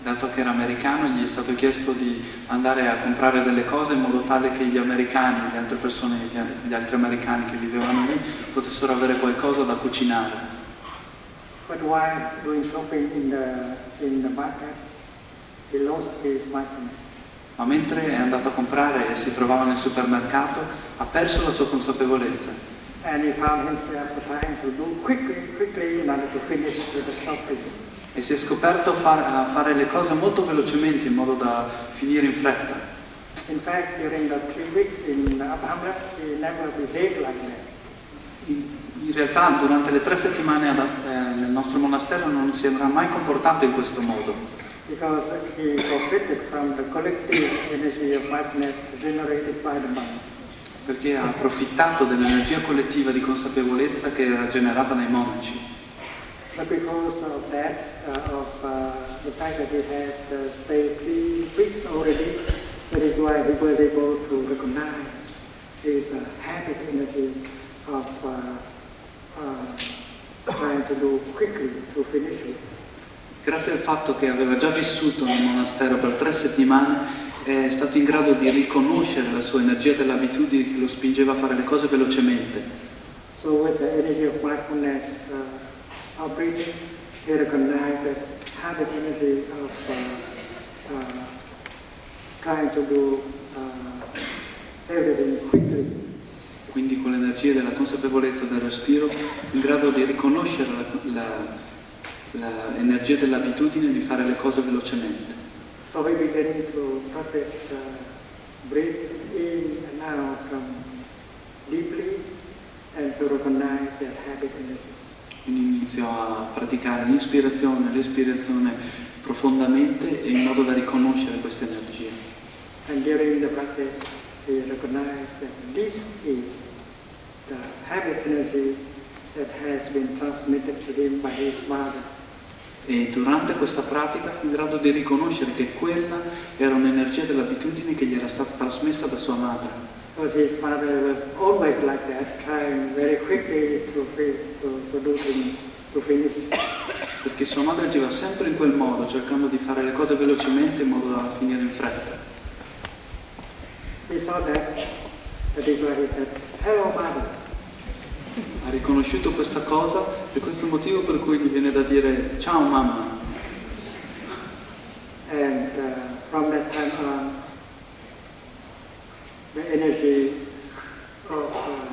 dato che era americano, gli è stato chiesto di andare a comprare delle cose in modo tale che gli americani, le altre persone, gli altri americani che vivevano lì, potessero avere qualcosa da cucinare. But while doing shopping in the market, he lost his mindfulness. Ma mentre è andato a comprare e si trovava nel supermercato, ha perso la sua consapevolezza. And he found himself trying to do quickly in order to finish the shopping. E si è scoperto a fare le cose molto velocemente in modo da finire in fretta. In fact, during the 3 weeks in Abhamra, he never behaved like that. In realtà durante le 3 settimane nel nostro monastero non si era mai comportato in questo modo. Because he profited from the collective energy of mindfulness generated by the monks. Perché ha approfittato dell'energia collettiva di consapevolezza che era generata dai monaci. But because of that, the fact that he had stayed 3 weeks already, that is why he was able to recognize his habit energy of trying to do quickly to finish it. Grazie al fatto che aveva già vissuto nel monastero per 3 settimane, è stato in grado di riconoscere la sua energia dell'abitudine che lo spingeva a fare le cose velocemente. So with the energy of mindfulness of breathing, he recognized that habit energy of trying to do everything quickly. Quindi con l'energia della consapevolezza del respiro, in grado di riconoscere l'energia dell'abitudine di fare le cose velocemente. So we begin to practice breathing in and out from deeply and to recognize that habit energy. Quindi inizio a praticare l'inspirazione e l'espirazione profondamente e in modo da riconoscere questa energia. And during the practice, we recognize that this is the habit energy that has been transmitted to him by his mother. E durante questa pratica fu in grado di riconoscere che quella era un'energia dell'abitudine che gli era stata trasmessa da sua madre. Because his mother was always like that, trying very quickly to do things, to finish. Perché sua madre agiva sempre in quel modo, cercando di fare le cose velocemente in modo da finire in fretta. He saw that is why he said, "Hello, mother." Ha riconosciuto questa cosa e questo è il motivo per cui gli viene da dire ciao mamma. And from that time on, the energy of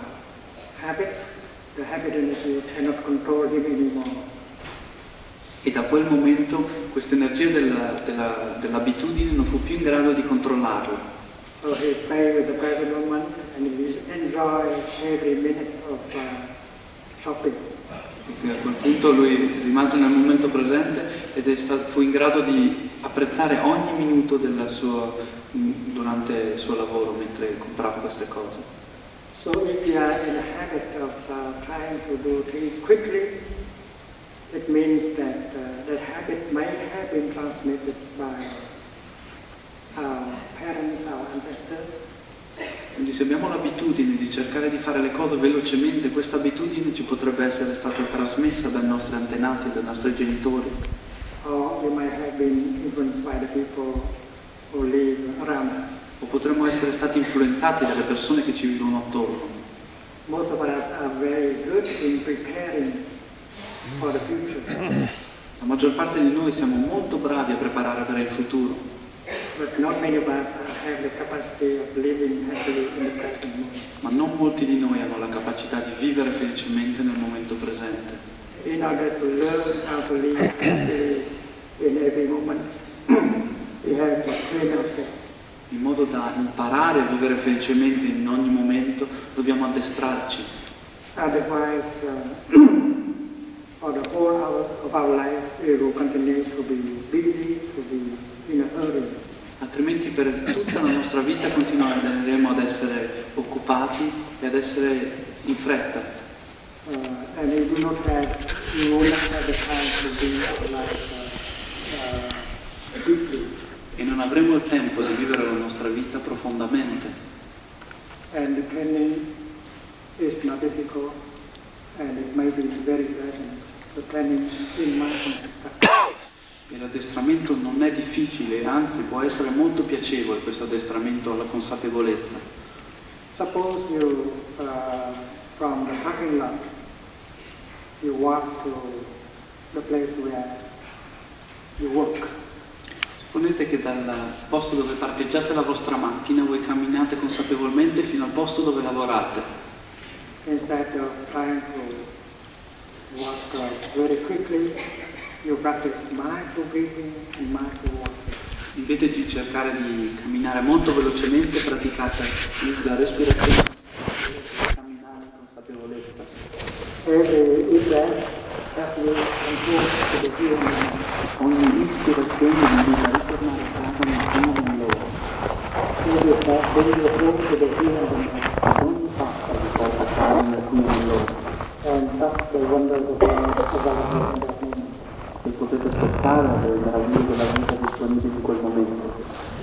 the habit energy cannot control him anymore. E da quel momento questa energia dell'abitudine non fu più in grado di controllarlo. So he stayed with the present moment and he enjoyed every minute of shopping. E a quel punto lui rimase nel momento presente ed fu in grado di apprezzare ogni minuto durante il suo lavoro mentre comprava queste cose. So if we are in a habit of trying to do things quickly, it means that that habit may have been transmitted by our parents, our ancestors. Quindi se abbiamo l'abitudine di cercare di fare le cose velocemente, questa abitudine ci potrebbe essere stata trasmessa dai nostri antenati, dai nostri genitori. Or we might have been influenced by the people who live around us. O potremmo essere stati influenzati dalle persone che ci vivono attorno. Most of us are very good in preparing for the future. La maggior parte di noi siamo molto bravi a preparare per il futuro. But not many of us have the capacity of living happily in the present moment. Ma non molti di noi hanno la capacità di vivere felicemente nel momento presente. In order to learn how to live happily in every moment, we have to train ourselves. In modo da imparare a vivere felicemente in ogni momento, dobbiamo addestrarci. Otherwise, for the whole hour of our life, we will continue to be busy, to be in a hurry. Altrimenti per tutta la nostra vita continueremo ad essere occupati e ad essere in fretta. And we will not have the time to be deeply. E non avremo il tempo di vivere la nostra vita profondamente. And the training is not difficult and it may be very pleasant. The training in mindfulness. E l'addestramento non è difficile, anzi può essere molto piacevole questo addestramento alla consapevolezza. Suppose you, from the parking lot, you walk to the place where you work. Supponete che dal posto dove parcheggiate la vostra macchina voi camminate consapevolmente fino al posto dove lavorate. Instead of trying to walk very quickly, you practice mindful breathing and mindful walking. Invece di cercare di camminare molto velocemente, praticate la respirazione e camminare in consapevolezza. Every breath helps you control to the here and now. Ogni ispirazione vi aiuta a ritornare a casa nel qui e nell'ora. Every breath brings you home to the here and now. Ogni passo vi porta a casa nel qui e nell'ora. And touch the wonders of life available in that moment. E potete toccare le meraviglie della vita disponibili in quel momento.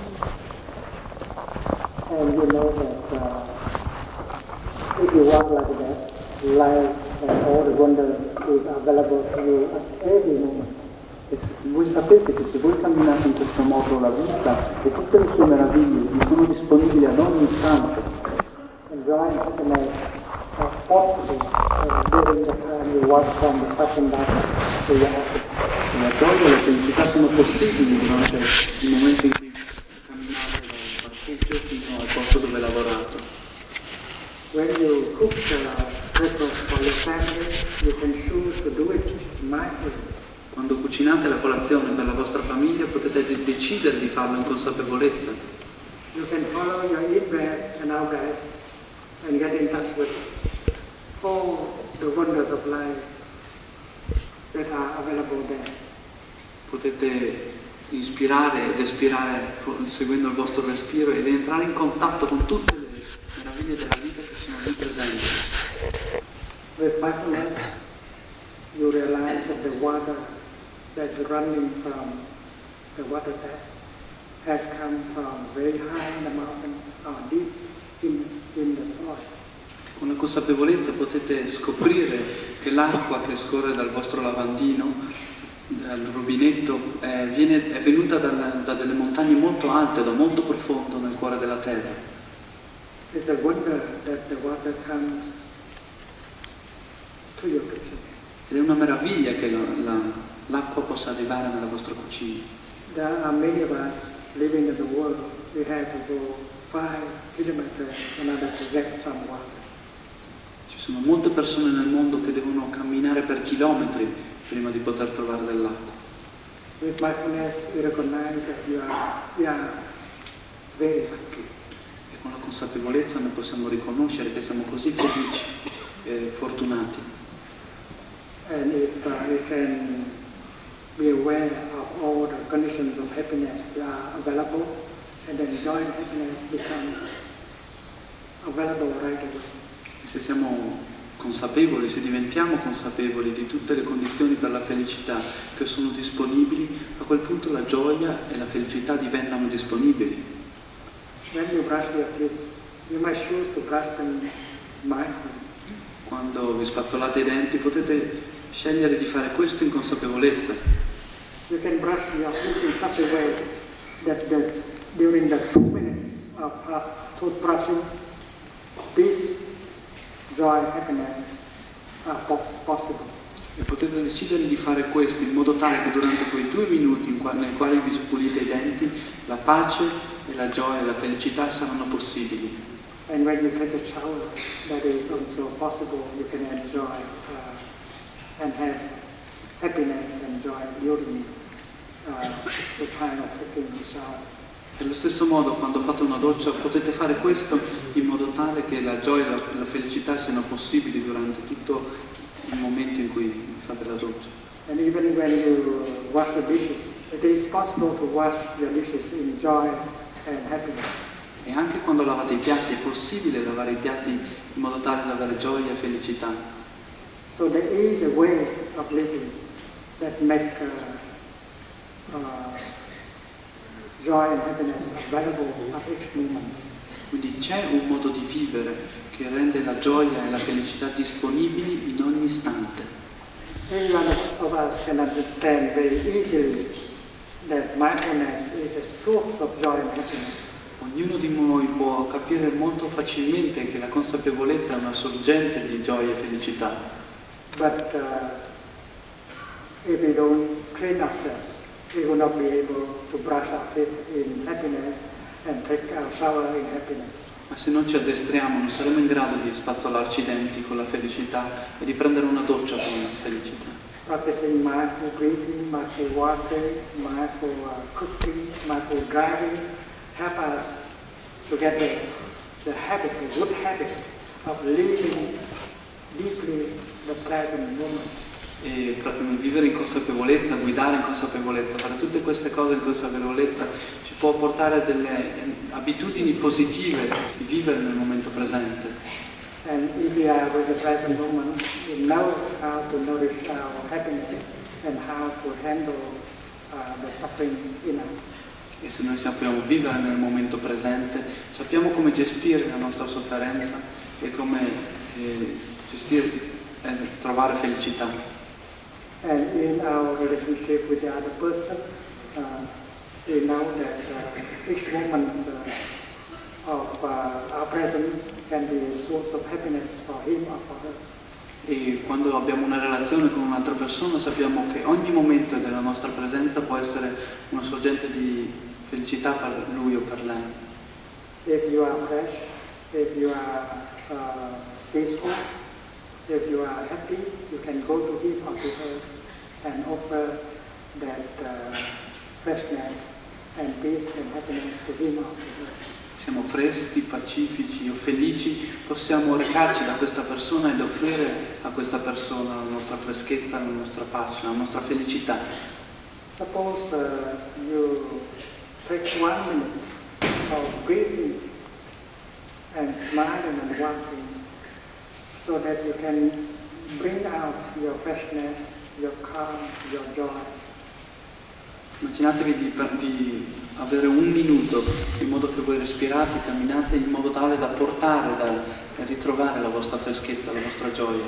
And you know that if you walk like that, life and all the wonders is available to you at every moment. E voi sapete che se voi camminate in questo modo la vita e tutte le sue meraviglie vi sono disponibili ad ogni istante. And joy and happiness are possible during the time you walk from the parking lot to your office. La gioia e la felicità sono possibili durante il momento in cui camminate dal parcheggio fino al posto dove lavorate. When you cook breakfast for your family, you can choose to do it mindfully. Quando cucinate la colazione per la vostra famiglia potete decidere di farlo in consapevolezza. You can follow your in-breath and out-breath and get in touch with all the wonders of life that are available there. Potete inspirare ed espirare seguendo il vostro respiro ed entrare in contatto con tutte le meraviglie della vita che sono lì presenti. With mindfulness, you realize that the water that's running from the water tap has come from very high in the mountain or deep in the soil. Con la consapevolezza potete scoprire che l'acqua che scorre dal vostro lavandino, dal rubinetto, è venuta da delle montagne molto alte, da molto profondo nel cuore della terra. It's a wonder that the water comes to your kitchen. Ed è una meraviglia che l'acqua possa arrivare nella vostra cucina. There are many of us living in the world. We have to go 5 kilometers in order to get some water. Ci sono molte persone nel mondo che devono camminare per chilometri prima di poter trovare dell'acqua. With mindfulness, we recognize that we are very lucky. E con la consapevolezza noi possiamo riconoscere che siamo così felici e fortunati. And if we can be aware of all the conditions of happiness that are available, and then joy and happiness become available right away. E se siamo consapevoli, se diventiamo consapevoli di tutte le condizioni per la felicità che sono disponibili, a quel punto la gioia e la felicità diventano disponibili. When you brush your teeth, you might choose to brush them mindfully. Quando vi spazzolate i denti potete scegliere di fare questo in consapevolezza. You can brush your teeth in such a way that during the 2 minutes of toothbrushing, peace, joy and happiness are possible. E potete decidere di fare questo in modo tale che durante quei 2 minuti nei quali vi spulite i denti, la pace e la gioia e la felicità saranno possibili. And when you take a shower, that is also possible. You can enjoy and have happiness and joy during the time of taking a shower. Allo stesso modo, quando fate una doccia, potete fare questo in modo tale che la gioia e la felicità siano possibili durante tutto il momento in cui fate la doccia. And even when you wash the dishes, it is possible to wash your dishes in joy and happiness. E anche quando lavate i piatti, è possibile lavare i piatti in modo tale da avere gioia e felicità. So there is a way of living that make joy and happiness available at each moment. Quindi c'è un modo di vivere che rende la gioia e la felicità disponibili in ogni istante. Every one of us can understand very easily that mindfulness is a source of joy and happiness. Ognuno di noi può capire molto facilmente che la consapevolezza è una sorgente di gioia e felicità. But if we don't train ourselves, we will not be able to brush our teeth in happiness and take our shower in happiness. Ma se non ci addestriamo non saremo in grado di spazzolarci i denti con la felicità e di prendere una doccia con la felicità. Practicing mindful breathing, mindful walking, mindful cooking, mindful driving help us to get the habit, the good habit of living deeply the present moment. E vivere in consapevolezza, guidare in consapevolezza, fare tutte queste cose in consapevolezza ci può portare delle abitudini positive di vivere nel momento presente. And if we are with the present moment, we know how to nourish our happiness and how to handle the suffering in us. E se noi sappiamo vivere nel momento presente, sappiamo come gestire la nostra sofferenza e come gestire e trovare felicità. And in our relationship with the other person, we know that each moment of our presence can be a source of happiness for him or for her. E quando abbiamo una relazione con un'altra persona sappiamo che ogni momento della nostra presenza può essere una sorgente di felicità per lui o per lei. If you are fresh, if you are peaceful, if you are happy, you can go to him or to her and offer that freshness and peace and happiness to him or to her. Siamo freschi, pacifici o felici, possiamo recarci da questa persona ed offrire a questa persona la nostra freschezza, la nostra pace, la nostra felicità. Suppose you take 1 minute of breathing and smiling and walking so that you can bring out your freshness, your calm, your joy. Immaginatevi di avere 1 minuto in modo che voi respirate, camminate in modo tale da portare, da ritrovare la vostra freschezza, la vostra gioia.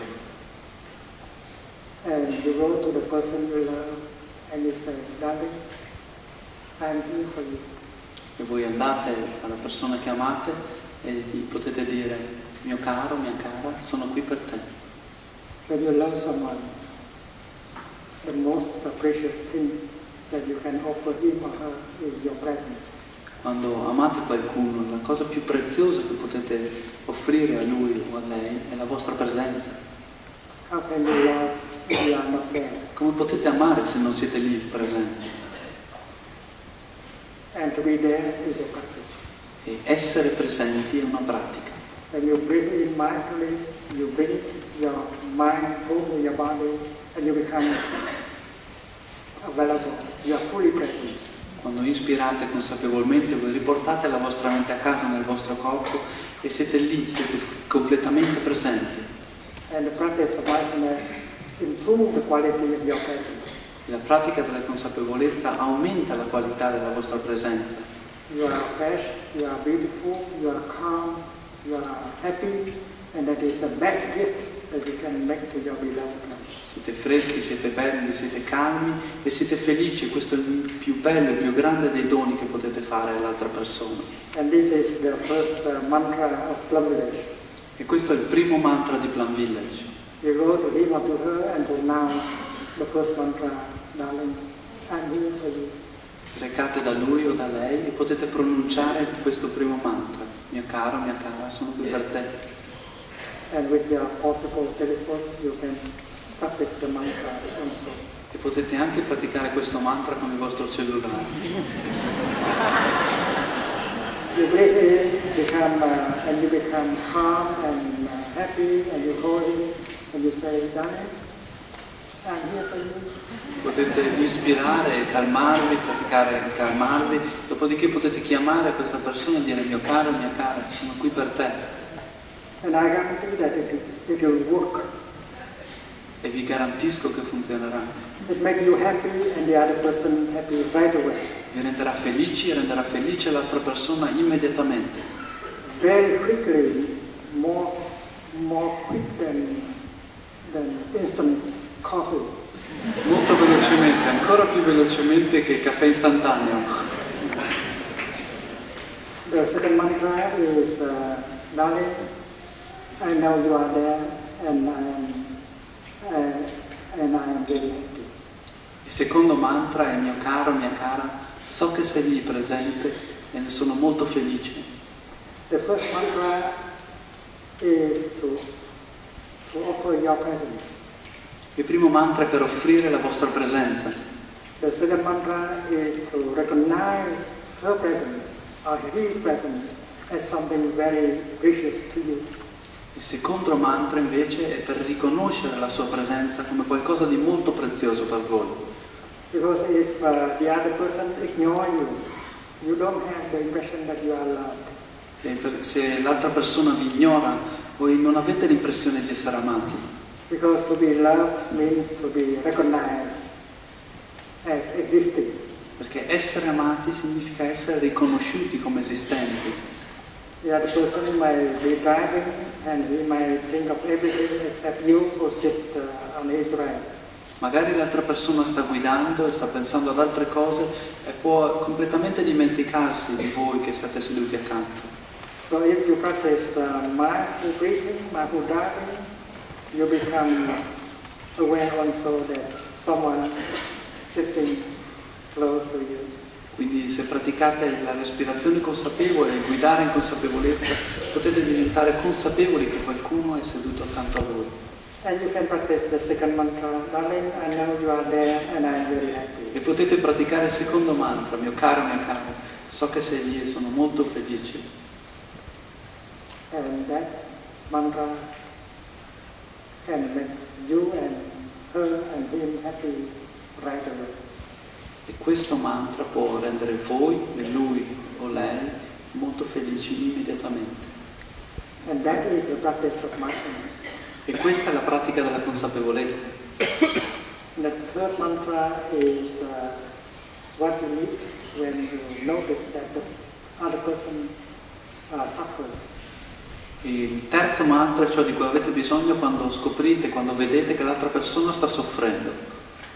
And you go to the person you love and you say, darling, I'm here for you. E voi andate alla persona che amate e gli potete dire, mio caro, mia cara, sono qui per te. When you love someone, the most precious thing that you can offer him or her is your presence. Quando amate qualcuno, la cosa più preziosa che potete offrire a lui o a lei è la vostra presenza. How can you love if you are not there? Come potete amare se non siete lì presenti? And to be there is a practice. E essere presenti è una pratica. When you breathe in mindfully, you bring your mind over your body and you become available. You are fully present. Quando ispirate consapevolmente, voi riportate la vostra mente a casa nel vostro corpo e siete lì, siete completamente presenti. And the practice of mindfulness improves the quality of your presence. La pratica della consapevolezza aumenta la qualità della vostra presenza. You are fresh, you are beautiful, you are calm, you are happy, and that is the best gift that you can make to your beloved one. Siete freschi, siete belli, siete calmi e siete felici. Questo è il più bello, il più grande dei doni che potete fare all'altra persona. And this is the first mantra of Plum Village. E questo è il primo mantra di Plum Village. You go to him or to her and pronounce the first mantra, darling, I'm here for you. Recate da lui o da lei e potete pronunciare questo primo mantra. Mio caro, mia cara, sono qui per te. And with your portable telephone you can practice the mantra also. E potete anche praticare questo mantra con il vostro cellulare. You breathe in, and you become calm and happy, and you call him and you say, darling, I'm here for you. Potete ispirare, calmarvi, praticare calmarvi, dopodiché potete chiamare questa persona e dire mio caro, mia cara, sono qui per te. And I guarantee that it will work. E vi garantisco che funzionerà. It makes you happy and the other person happy right away. Vi renderà felici e renderà felice l'altra persona immediatamente. Very quickly, more quick than instant coffee. Molto molto velocemente, ancora più velocemente che il caffè istantaneo. The second mantra is, darling, I know you are there and I am very happy. Il secondo mantra è mio caro, mia cara, so che sei lì presente e ne sono molto felice. The first mantra is to offer your presence. Il primo mantra è per offrire la vostra presenza. The second mantra is to recognize her presence or his presence as something very precious to you. Il secondo mantra invece è per riconoscere la sua presenza come qualcosa di molto prezioso per voi. Because if the other person ignores you, you don't have the impression that you are loved. E se l'altra persona vi ignora, voi non avete l'impressione di essere amati. Because to be loved means to be recognized as existing. Perché essere amati significa essere riconosciuti come esistenti. The other person might be driving and he might think of everything except you who sit on his right. Magari l'altra persona sta guidando e sta pensando ad altre cose e può completamente dimenticarsi di voi che state seduti accanto. So if you practice mindful breathing, mindful driving, you become aware also that someone sitting close to you. Quindi se praticate la respirazione consapevole e il guidare in consapevolezza, potete diventare consapevoli che qualcuno è seduto accanto a voi. And you can practice the second mantra, darling, I know you are there and I am very happy. E potete praticare il secondo mantra, mio caro, mia cara, so che sei lì e sono molto felice. And that mantra can make you and her and him happy right away. E questo mantra può rendere voi, e lui o lei, molto felici immediatamente. And that is the practice of mindfulness. E questa è la pratica della consapevolezza. The third mantra is what you need when you notice that the other person suffers. Il terzo mantra è ciò di cui avete bisogno quando scoprite, quando vedete che l'altra persona sta soffrendo.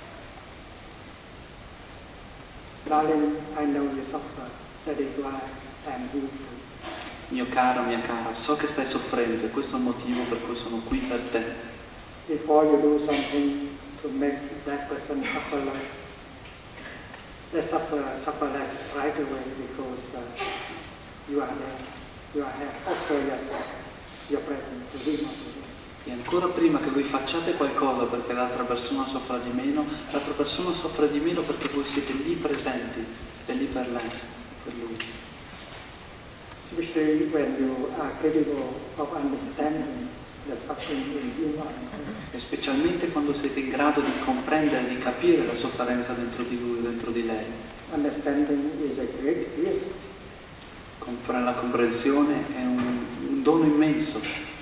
Darling, I know you suffer, that is why I am here. Mio caro, mia cara, so che stai soffrendo e questo è il motivo per cui sono qui per te. Before you do something to make that person suffer less, they suffer less right away because you are there. You have offered yourself, your presence to him or to her. E ancora prima che voi facciate qualcosa perché l'altra persona soffra di meno, l'altra persona soffre di meno perché voi siete lì presenti, siete lì per lei, per lui. Especially when you are capable of understanding the suffering in him or in her. E specialmente quando siete in grado di comprendere, di capire la sofferenza dentro di lui, dentro di lei. Understanding is a great gift. La comprensione è un dono immenso.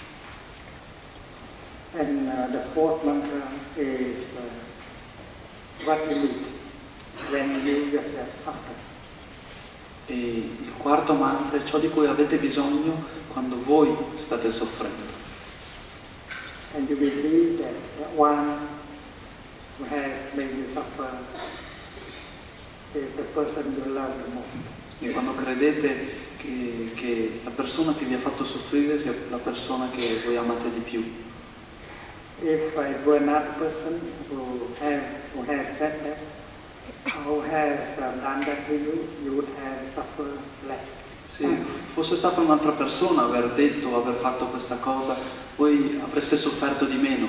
And the fourth mantra is what you need when you yourself suffer. E il quarto mantra è ciò di cui avete bisogno quando voi state soffrendo. And you believe that the one who has made you suffer is the person you love the most. E quando credete che la persona che vi ha fatto soffrire sia la persona che voi amate di più. If it were not the person who has said that, who has done that to you, you would have suffered less. Se fosse stata un'altra persona a aver detto o aver fatto questa cosa, voi avreste sofferto di meno.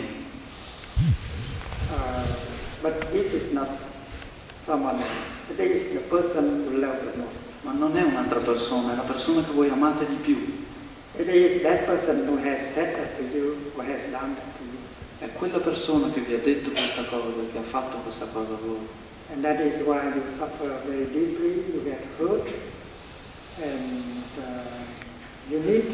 But this is not someone else. It is the person you love the most. Ma non è un'altra persona, è la persona che voi amate di più. It is that person who has said that to you, who has done that to you. È quella persona che vi ha detto questa cosa, che ha fatto questa cosa a voi. And that is why you suffer very deeply, you get hurt, and you need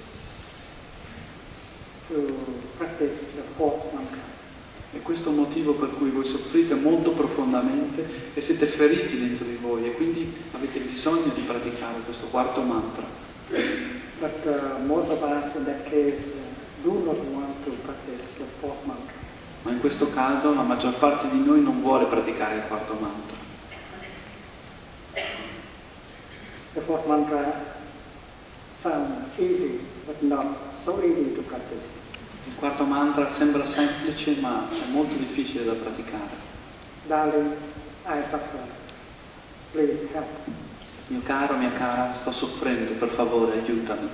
to practice the fourth mantra. E questo è il motivo per cui voi soffrite molto profondamente e siete feriti dentro di voi e quindi avete bisogno di praticare questo quarto mantra. But most of us in that case do not want to practice the fourth mantra. Ma in questo caso la maggior parte di noi non vuole praticare il quarto mantra. The fourth mantra sounds easy, but not so easy to practice. Il quarto mantra sembra semplice, ma è molto difficile da praticare. Darling, I suffer. Please help. Mio caro, mia cara, sto soffrendo, per favore, aiutami.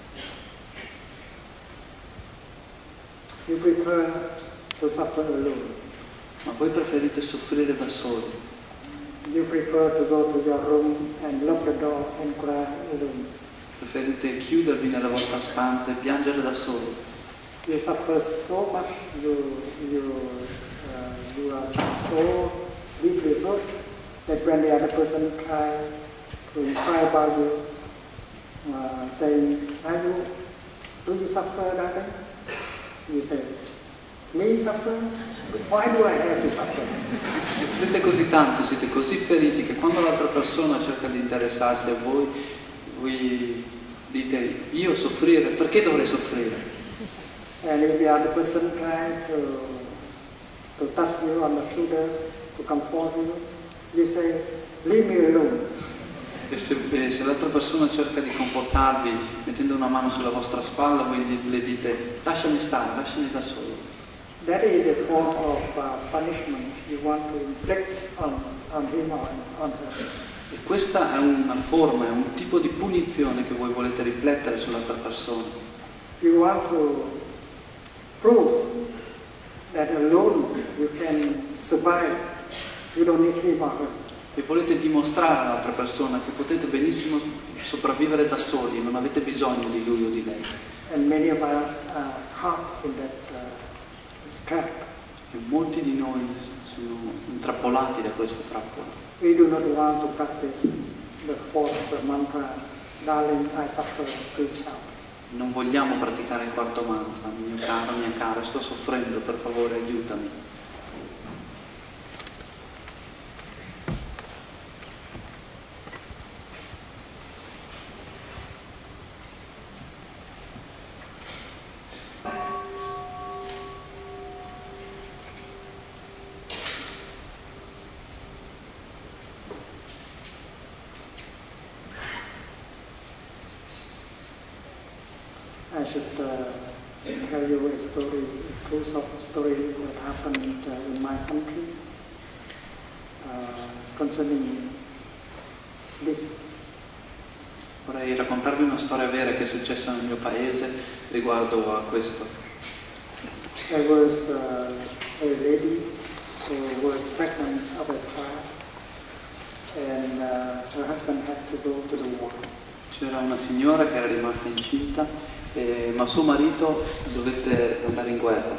You prefer to suffer alone. Ma voi preferite soffrire da soli. You prefer to go to your room and lock the door and cry alone. Preferite chiudervi nella vostra stanza e piangere da soli. You suffer so much, you are so deeply hurt that when the other person tries to inquire about you, saying, do you suffer, darling? You say, me suffer? Why do I have to suffer? Soffrite così tanto, siete così feriti che quando l'altra persona cerca di interessarsi a voi, voi dite, io soffrire, perché dovrei soffrire? And if the other person tries to touch you on the shoulder, to comfort you, you say, leave me alone. E se l'altra persona cerca di confortarvi mettendo una mano sulla vostra spalla, voi le dite, lasciami stare, lasciami da solo. That is a form of punishment you want to inflict on him or on her. E questa è una forma, è un tipo di punizione che voi volete riflettere sull'altra persona. You want to prove that alone you can survive. You don't need him or her. E volete dimostrare all'altra persona che potete benissimo sopravvivere da soli, non avete bisogno di lui o di lei. And many of us are caught in that trap. E molti di noi sono intrappolati da questa trappola. We do not want to practice the fourth mantra, darling, I suffer, please help. Non vogliamo praticare il quarto mantra, mio caro, mia cara, sto soffrendo, per favore aiutami. I should tell you a story, a true story that happened in my country concerning this. Vorrei raccontarvi una storia vera che è successa nel mio paese riguardo a questo. There was a lady who was pregnant of a child, and her husband had to go to the war. C'era una signora che era rimasta incinta, ma suo marito dovette andare in guerra.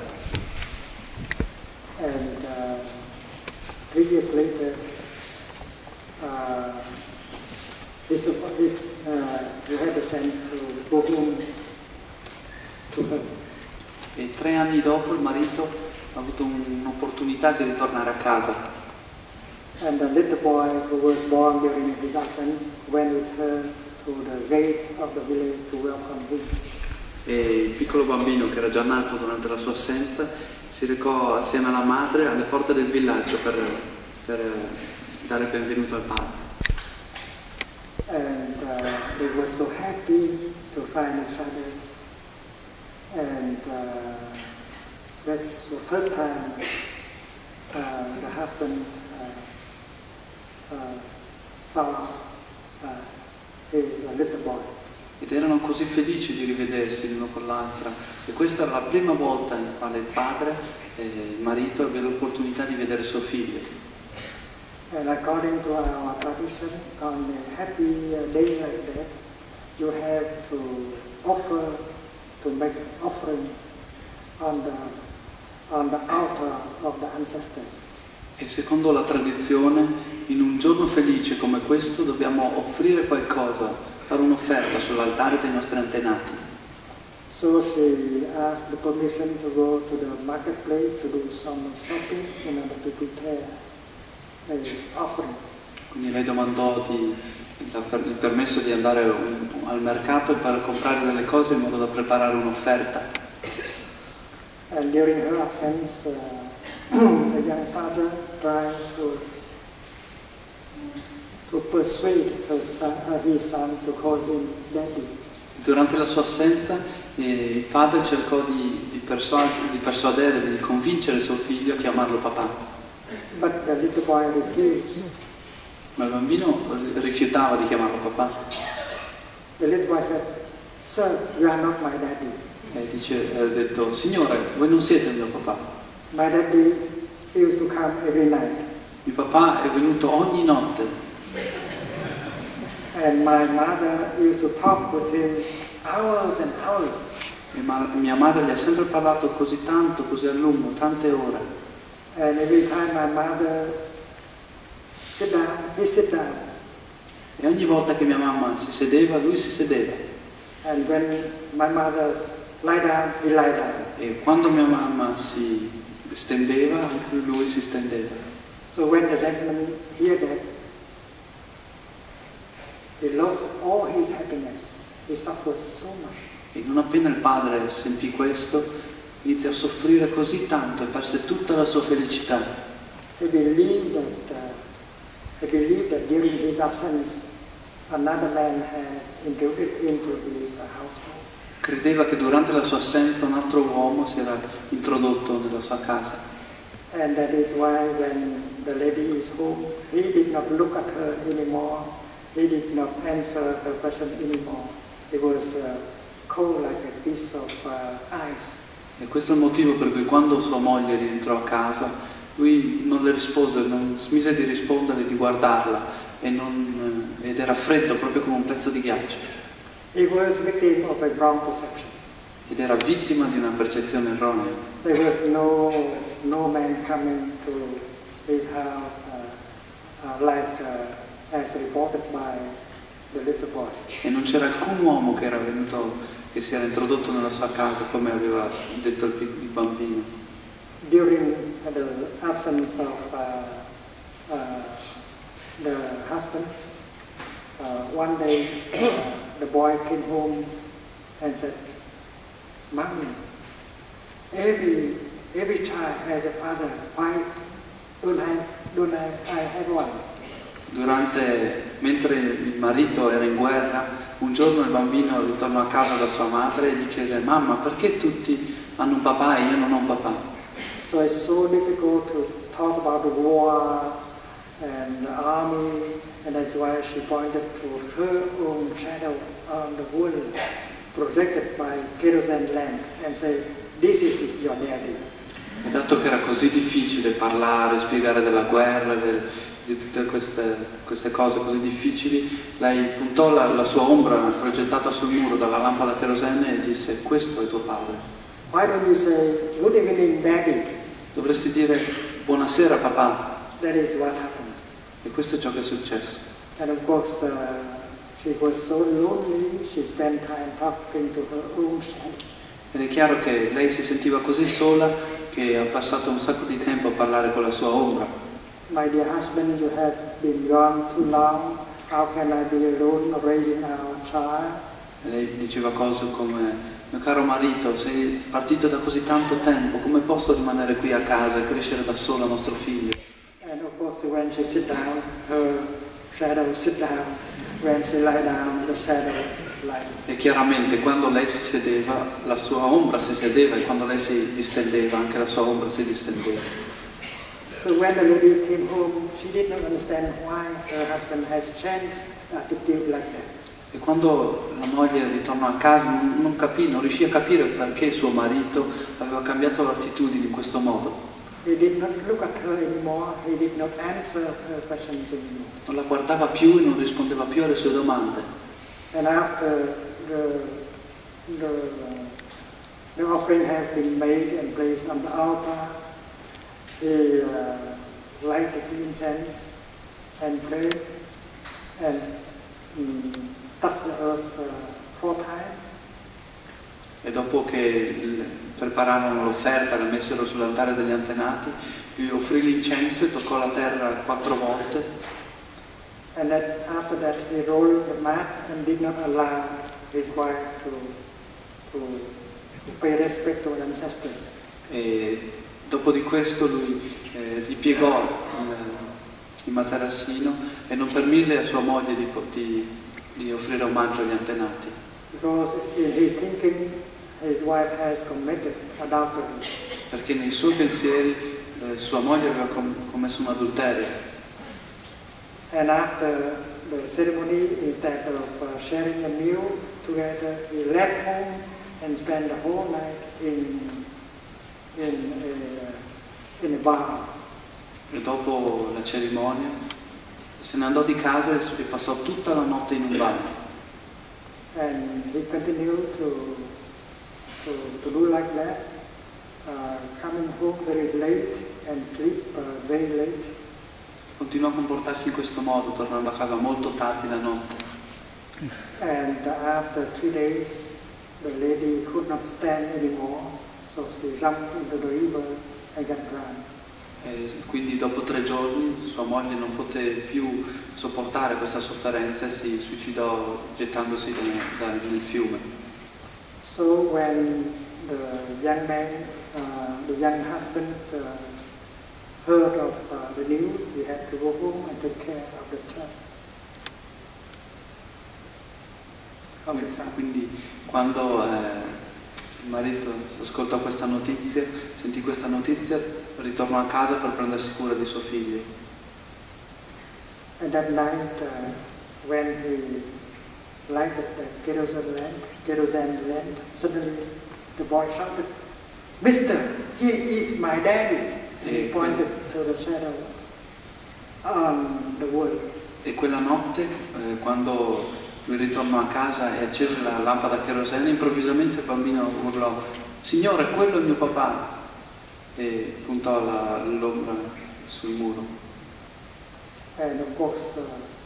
And 3 years later, he had a chance to go home to her. E 3 anni dopo il marito ha avuto un'opportunità di ritornare a casa. And the little boy who was born during his absence went with her to the gate of the village to welcome him. E il piccolo bambino che era già nato durante la sua assenza si recò assieme alla madre alle porte del villaggio per dare il benvenuto al padre. And they were so happy to find each other. And that's the first time the husband saw his little boy. Ed erano così felici di rivedersi l'uno con l'altra, e questa era la prima volta in quale il padre, il marito, ebbe l'opportunità di vedere suo figlio. And according to our tradition, on a happy day like that, you have to make an offering on the altar of the ancestors. E secondo la tradizione, in un giorno felice come questo dobbiamo offrire qualcosa, fare un'offerta sull'altare dei nostri antenati. So she asked the permission to go to the marketplace to do some shopping in order to prepare an offering. Quindi lei domandò il permesso di andare al mercato per comprare delle cose in modo da preparare un'offerta. And during her absence, the young father tried to persuade his son to call him daddy. Durante la sua assenza il padre cercò di persuadere, di convincere suo figlio a chiamarlo papà. But the little boy refused. Ma il bambino rifiutava di chiamarlo papà. The little boy said, "Sir, you are not my daddy. E ha detto, signore, voi non siete il mio papà. My daddy used to come every night. Mio papà è venuto ogni notte. And my mother used to talk with him hours and hours. E mia madre gli ha sempre parlato così tanto, così a lungo, tante ore. And every time my mother sit down, he sit down. E ogni volta che mia mamma si sedeva, lui si sedeva. And when my mother lie down, he lie down. E quando mia mamma si stendeva, anche lui si stendeva. So when the gentleman heard that, he lost all his happiness. He suffered so much. E non appena il padre sentì questo, iniziò a soffrire così tanto e perse tutta la sua felicità. He believed that during his absence, another man has intruded into his household. Credeva che durante la sua assenza un altro uomo si era introdotto nella sua casa. And that is why when the lady is home, he did not look at her anymore. He did not answer her question anymore. He was cold like a piece of ice. E questo è il motivo per cui quando sua moglie rientrò a casa, lui non le rispose, non smise di rispondere, di guardarla ed era freddo proprio come un pezzo di ghiaccio. He was victim of a wrong perception. Ed era vittima di una percezione erronea. There was no man coming to his house as reported by the little boy. E non c'era alcun uomo che si era introdotto nella sua casa come aveva detto il bambino. During the absence of the husband, one day the boy came home and said, "Mommy, every child has a father. Why don't I have one?" Mentre il marito era in guerra, un giorno il bambino ritornò a casa da sua madre e gli chiese: "Mamma, perché tutti hanno un papà e io non ho un papà?" So it's so difficult to talk about the war and the army, and that's why she pointed to her own shadow on the wall, projected by kerosene lamp, and said, "This is your daddy." E dato che era così difficile parlare, spiegare della guerra, di tutte queste cose così difficili, lei puntò la sua ombra progettata sul muro dalla lampada a kerosene e disse: "Questo è tuo padre." Why don't you say, "Good evening, daddy"? Dovresti dire: "Buonasera papà." That is what happened. E questo è ciò che è successo. And of course, she was so lonely, she spent time talking to her own shadow. Ed è chiaro che lei si sentiva così sola che ha passato un sacco di tempo a parlare con la sua ombra. "My dear husband, you have been gone too long. How can I be alone raising our child?" E lei diceva cose come: "Mio caro marito, sei partito da così tanto tempo, come posso rimanere qui a casa e crescere da sola nostro figlio?" And of course, when she sit down, her shadow sit down. When she lie down, the shadow lie. E chiaramente quando lei si sedeva, la sua ombra si sedeva, e quando lei si distendeva, anche la sua ombra si distendeva. So when the lady came home, she did not understand why her husband has changed attitude like that. E quando la moglie ritornò a casa non riuscì a capire perché suo marito aveva cambiato l'attitudine in questo modo. He did not look at her anymore. He did not answer her questions anymore. Non la guardava più e non rispondeva più alle sue domande. And after the offering has been made and placed on the altar, he lighted the incense and prayed and touched the earth 4 times. E dopo che prepararono l'offerta, la messero sull'altare degli antenati, lui offrì l'incenso e toccò la terra 4 volte. And after that he rolled the mat and did not allow his wife to pay respect to the ancestors. E dopo di questo lui gli piegò il materassino e non permise a sua moglie di offrire omaggio agli antenati. Because in his thinking, his wife has committed adultery. Perché nei suoi pensieri sua moglie aveva commesso un adulterio. And after the ceremony, instead of sharing a meal together, he left home and spent the whole night in a bar. E dopo la cerimonia se ne andò di casa e passò tutta la notte in un bar. And he continued to do like that, coming home very late and sleep very late. Continuò a comportarsi in questo modo, tornando a casa molto tardi la notte. And after 3 days, the lady could not stand anymore, so she jumped into the river and got drowned. E quindi dopo 3 giorni sua moglie non poté più sopportare questa sofferenza e si suicidò gettandosi nel fiume. So when the young man, the young husband heard of the news, he had to go home and take care of the child. Quindi quando il marito ascoltò questa notizia, sentì questa notizia, ritornò a casa per prendersi cura di suo figlio. And that night, when he lighted the kerosene lamp, suddenly the boy shouted, "Mister, here is my daddy!" And he pointed to the shadow on the wood. E quella notte, quando lui ritornò a casa e accese la lampada a kerosene, improvvisamente il bambino urlò: "Signore, quello è mio papà!" E puntò l'ombra sul muro. And of course,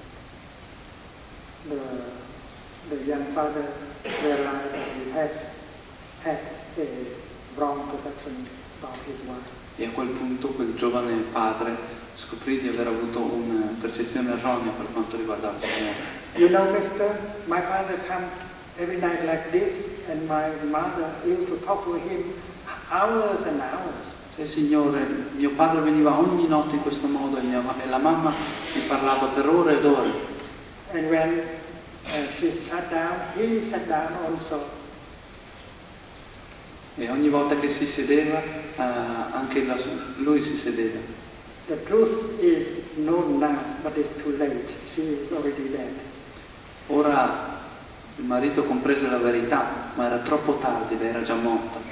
the young father realized that he had a wrong perception about his wife. E a quel punto quel giovane padre scoprì di aver avuto una percezione erronea per quanto riguardava sua moglie. You know, mister, my father come every night like this, and my mother used to talk to him hours and hours. Signore, mio padre veniva ogni notte in questo modo e la mamma mi parlava per ore ed ore. And when she sat down, he sat down also. E ogni volta che si sedeva, anche lui si sedeva. The truth is known now, but it's too late. She is already dead. Ora il marito comprese la verità, ma era troppo tardi, lei era già morta.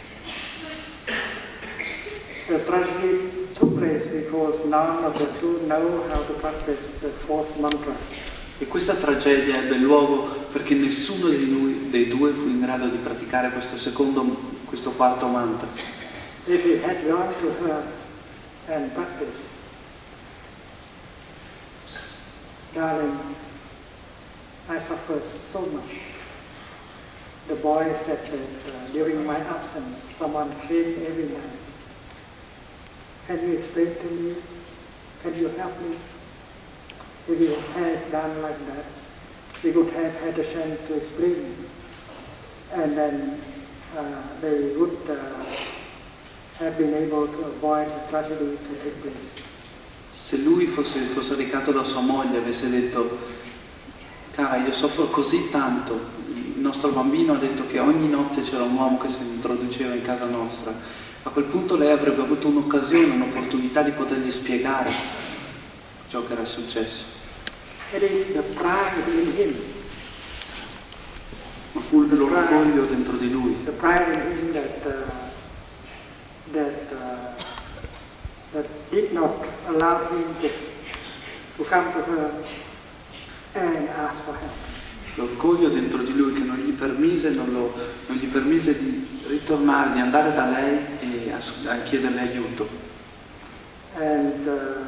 The tragedy took place because none of the two know how to practice the fourth mantra. E questa tragedia ebbe luogo perché nessuno dei due fu in grado di praticare questo quarto mantra. If he had gone to her and practiced, darling, I suffer so much. The boy said that during my absence, someone came every night. Can you explain to me? Can you help me? If he has done like that, she could have had a chance to explain. And then they would have been able to avoid the tragedy to take place. Se lui fosse recato da sua moglie e avesse detto: "Cara, io soffro così tanto, il nostro bambino ha detto che ogni notte c'era un uomo che si introduceva in casa nostra", a quel punto lei avrebbe avuto un'occasione, un'opportunità di potergli spiegare ciò che era successo. It is the pride in him. Ma fu l'orgoglio dentro di lui. The pride in him that did not allow him to come to her and ask for help. L'orgoglio dentro di lui che non gli permise di ritornare, di andare da lei e a chiederle aiuto. And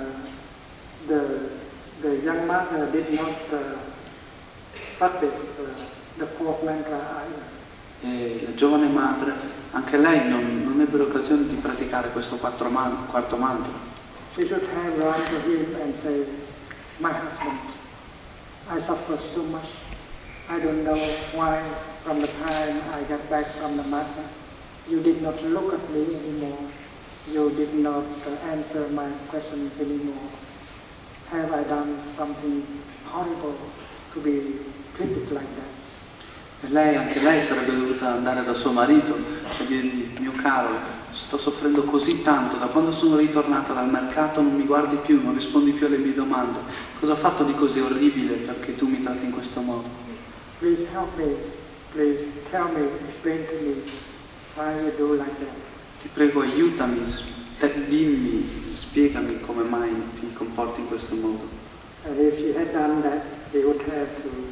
the young mother did not practice the fourth mantra either. E la giovane madre, anche lei non ebbe l'occasione di praticare questo quarto mantra. She should have run to him and say, "My husband, I suffer so much. I don't know why from the time I got back from the Mata, You did not look at me anymore. You did not answer my questions anymore. Have I done something horrible to be treated like that? E lei, anche lei sarebbe dovuta andare da suo marito e dirgli: mio caro, sto soffrendo così tanto, da quando sono ritornata dal mercato non mi guardi più, non rispondi più alle mie domande. Cosa ho fatto di così orribile perché tu mi tratti in questo modo? Please help me. Please tell me, explain to me why you do like that. Ti prego, aiutami, dimmi, spiegami come mai ti comporti in questo modo. And if she had done that, he would have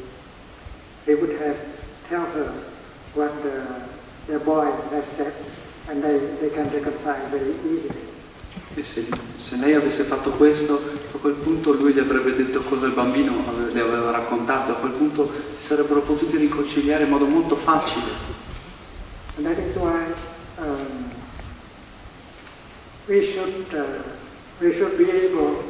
tell her what the boy had said, and they can reconcile very easily. E se lei avesse fatto questo, a quel punto lui gli avrebbe detto cosa il bambino le aveva raccontato, a quel punto si sarebbero potuti riconciliare in modo molto facile. And that is why we should be able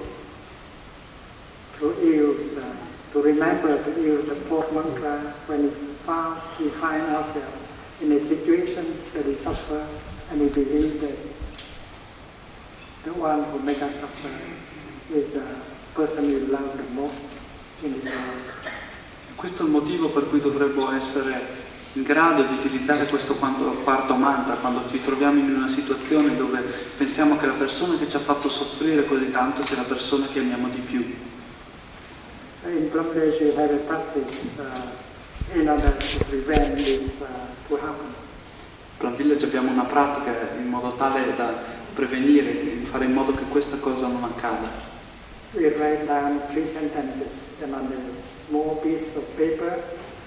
to use, to remember to use the fourth mantra when we find ourselves in a situation that we suffer and we believe that the one who makes us suffer is the person we love the most in this world. Questo è il motivo per cui dovremmo essere in grado di utilizzare questo quarto mantra quando ci troviamo in una situazione dove pensiamo che la persona che ci ha fatto soffrire così tanto sia la persona che amiamo di più. In Bangladesh we have a practice in order to prevent this to happen. In Plum Village abbiamo una pratica in modo tale da prevenire, fare in modo che questa cosa non accada. We write down 3 sentences and on a small piece of paper,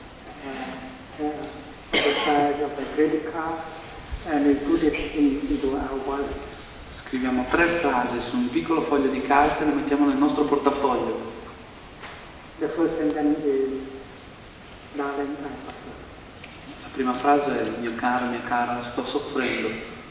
the size of a credit card, and we put it into our wallet. Scriviamo 3 frasi su un piccolo foglio di carta e le mettiamo nel nostro portafoglio. The first sentence is, darling, I suffer. La prima frase è: mio caro, mia cara, sto soffrendo.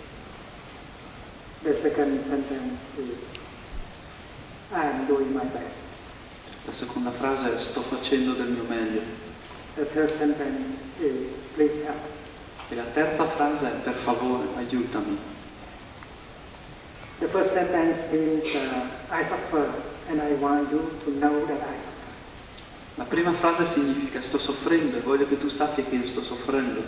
The second sentence is, I am doing my best. La seconda frase è: sto facendo del mio meglio. The third sentence is, please help. E la terza frase è: per favore, aiutami. The first sentence means, I suffer and I want you to know that I suffer. La prima frase significa: sto soffrendo e voglio che tu sappia che io sto soffrendo.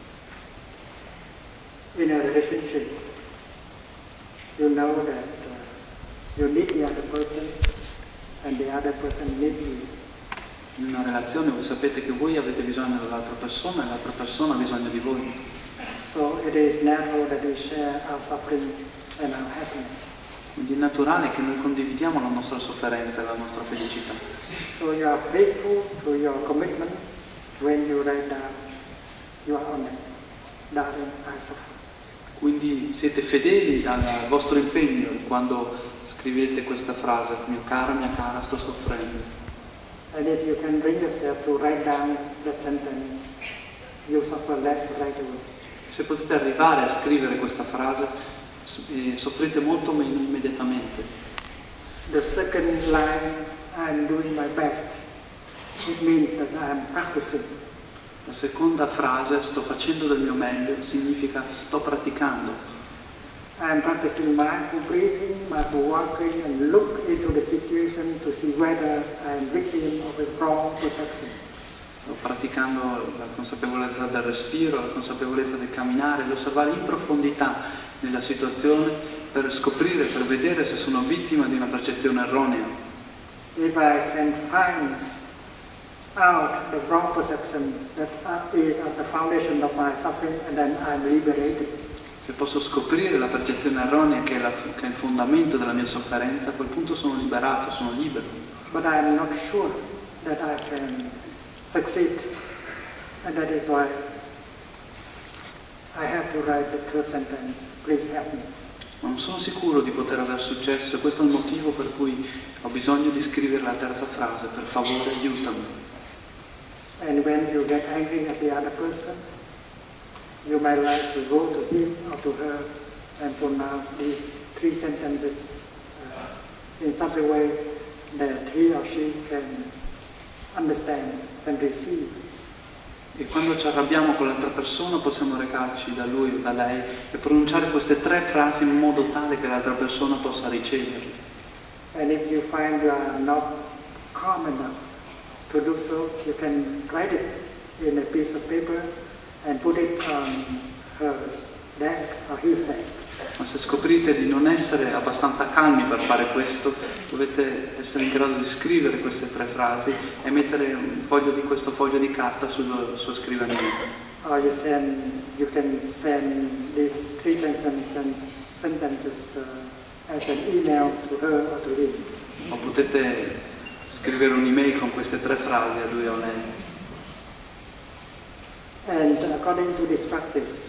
In a relationship, you know that you need the other person and the other person needs you. In una relazione voi sapete che voi avete bisogno dell'altra persona e l'altra persona ha bisogno di voi. So it is natural that we share our suffering and our happiness. Quindi è naturale che noi condividiamo la nostra sofferenza e la nostra felicità. So you are faithful to your commitment when you write down, you are honest. Darling, I suffer. Quindi siete fedeli al vostro impegno quando scrivete questa frase: mio caro, mia cara, sto soffrendo. And if you can bring yourself to write down that sentence, you suffer less right away. Se potete arrivare a scrivere questa frase, soffrite molto meno immediatamente. The second line, I'm doing my best, it means that I'm practicing. La seconda frase, sto facendo del mio meglio, significa sto praticando. I'm practicing mindful breathing, mindful walking, and look into the situation to see whether I'm victim of a wrong perception. Sto praticando la consapevolezza del respiro, la consapevolezza del camminare, di osservare in profondità nella situazione per scoprire, per vedere se sono vittima di una percezione erronea. If I can find out the wrong perception that is at the foundation of my suffering, and then I'm liberated. Se posso scoprire la percezione erronea che è il fondamento della mia sofferenza, a quel punto sono liberato, sono libero. But I'm not sure that I can succeed, and that is why I have to write the third sentence, please help me. Ma non sono sicuro di poter aver successo e questo è il motivo per cui ho bisogno di scrivere la terza frase: per favore aiutami. And when you get angry at the other person, you might like to go to him or to her and pronounce these 3 sentences in such a way that he or she can understand and receive. E quando ci arrabbiamo con l'altra persona possiamo recarci da lui o da lei e pronunciare queste 3 frasi in modo tale che l'altra persona possa riceverle. And if you find you are not calm enough to do so, you can write it in a piece of paper and put it on her desk or his desk. Ma se scoprite di non essere abbastanza calmi per fare questo, dovete essere in grado di scrivere queste 3 frasi e mettere questo foglio di carta sulla sua scrivania. Or you can send these 3 sentences as an email to her or to him. O potete scrivere un'email con queste 3 frasi a lui o a lei. And according to this practice,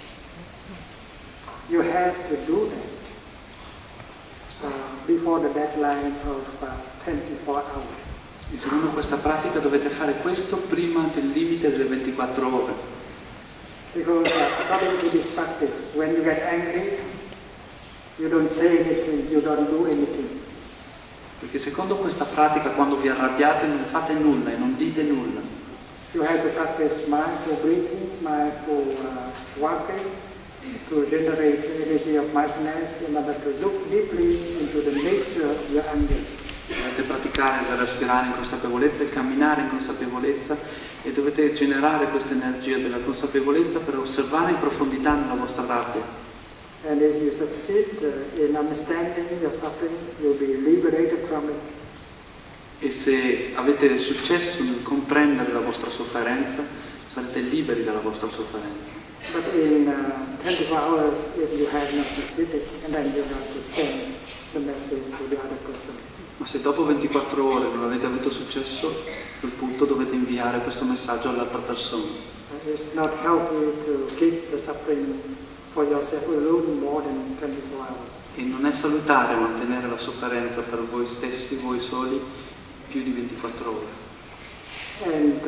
you have to do that before the deadline of 24 hours. E secondo questa pratica dovete fare questo prima del limite delle 24 ore. Because according to this practice, when you get angry, you don't say anything, you don't do anything. Perché secondo questa pratica, quando vi arrabbiate non fate nulla e non dite nulla. You have to practice mindful breathing, mindful walking, to generate energy of mindfulness in order to look deeply into the nature of your anger. Dovete praticare il respirare in consapevolezza, il camminare in consapevolezza e dovete generare questa energia della consapevolezza per osservare in profondità nella vostra rabbia. And if you succeed in understanding your suffering, you'll be liberated from it. E se avete successo nel comprendere la vostra sofferenza, sarete liberi dalla vostra sofferenza. But in 24 hours, if you have not succeeded, and then you have to send the message to the other person. Ma se dopo 24 ore non avete avuto successo, a quel punto dovete inviare questo messaggio all'altra persona. It's not healthy to keep the suffering for yourself alone more than 24 hours. E non è salutare mantenere la sofferenza per voi stessi, voi soli, più di 24 ore. And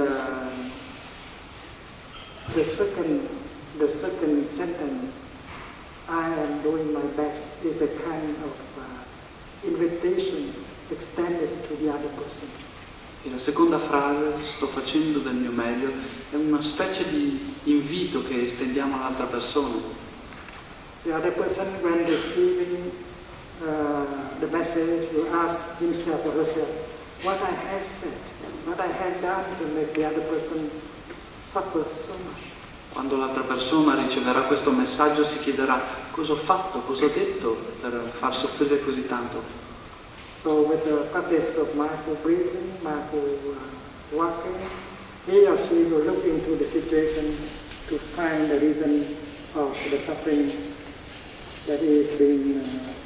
the second sentence, I am doing my best, is a kind of invitation extended to the other person. E la seconda frase, sto facendo del mio meglio, è una specie di invito che estendiamo all'altra persona. The other person, when receiving the message, will ask himself or herself, what I have said, what I have done to make the other person suffer so much. Quando l'altra persona riceverà questo messaggio si chiederà cosa ho fatto, cosa ho detto per far soffrire così tanto. So with the practice of mindful breathing, mindful walking, he or she will look into the situation to find the reason of the suffering that is being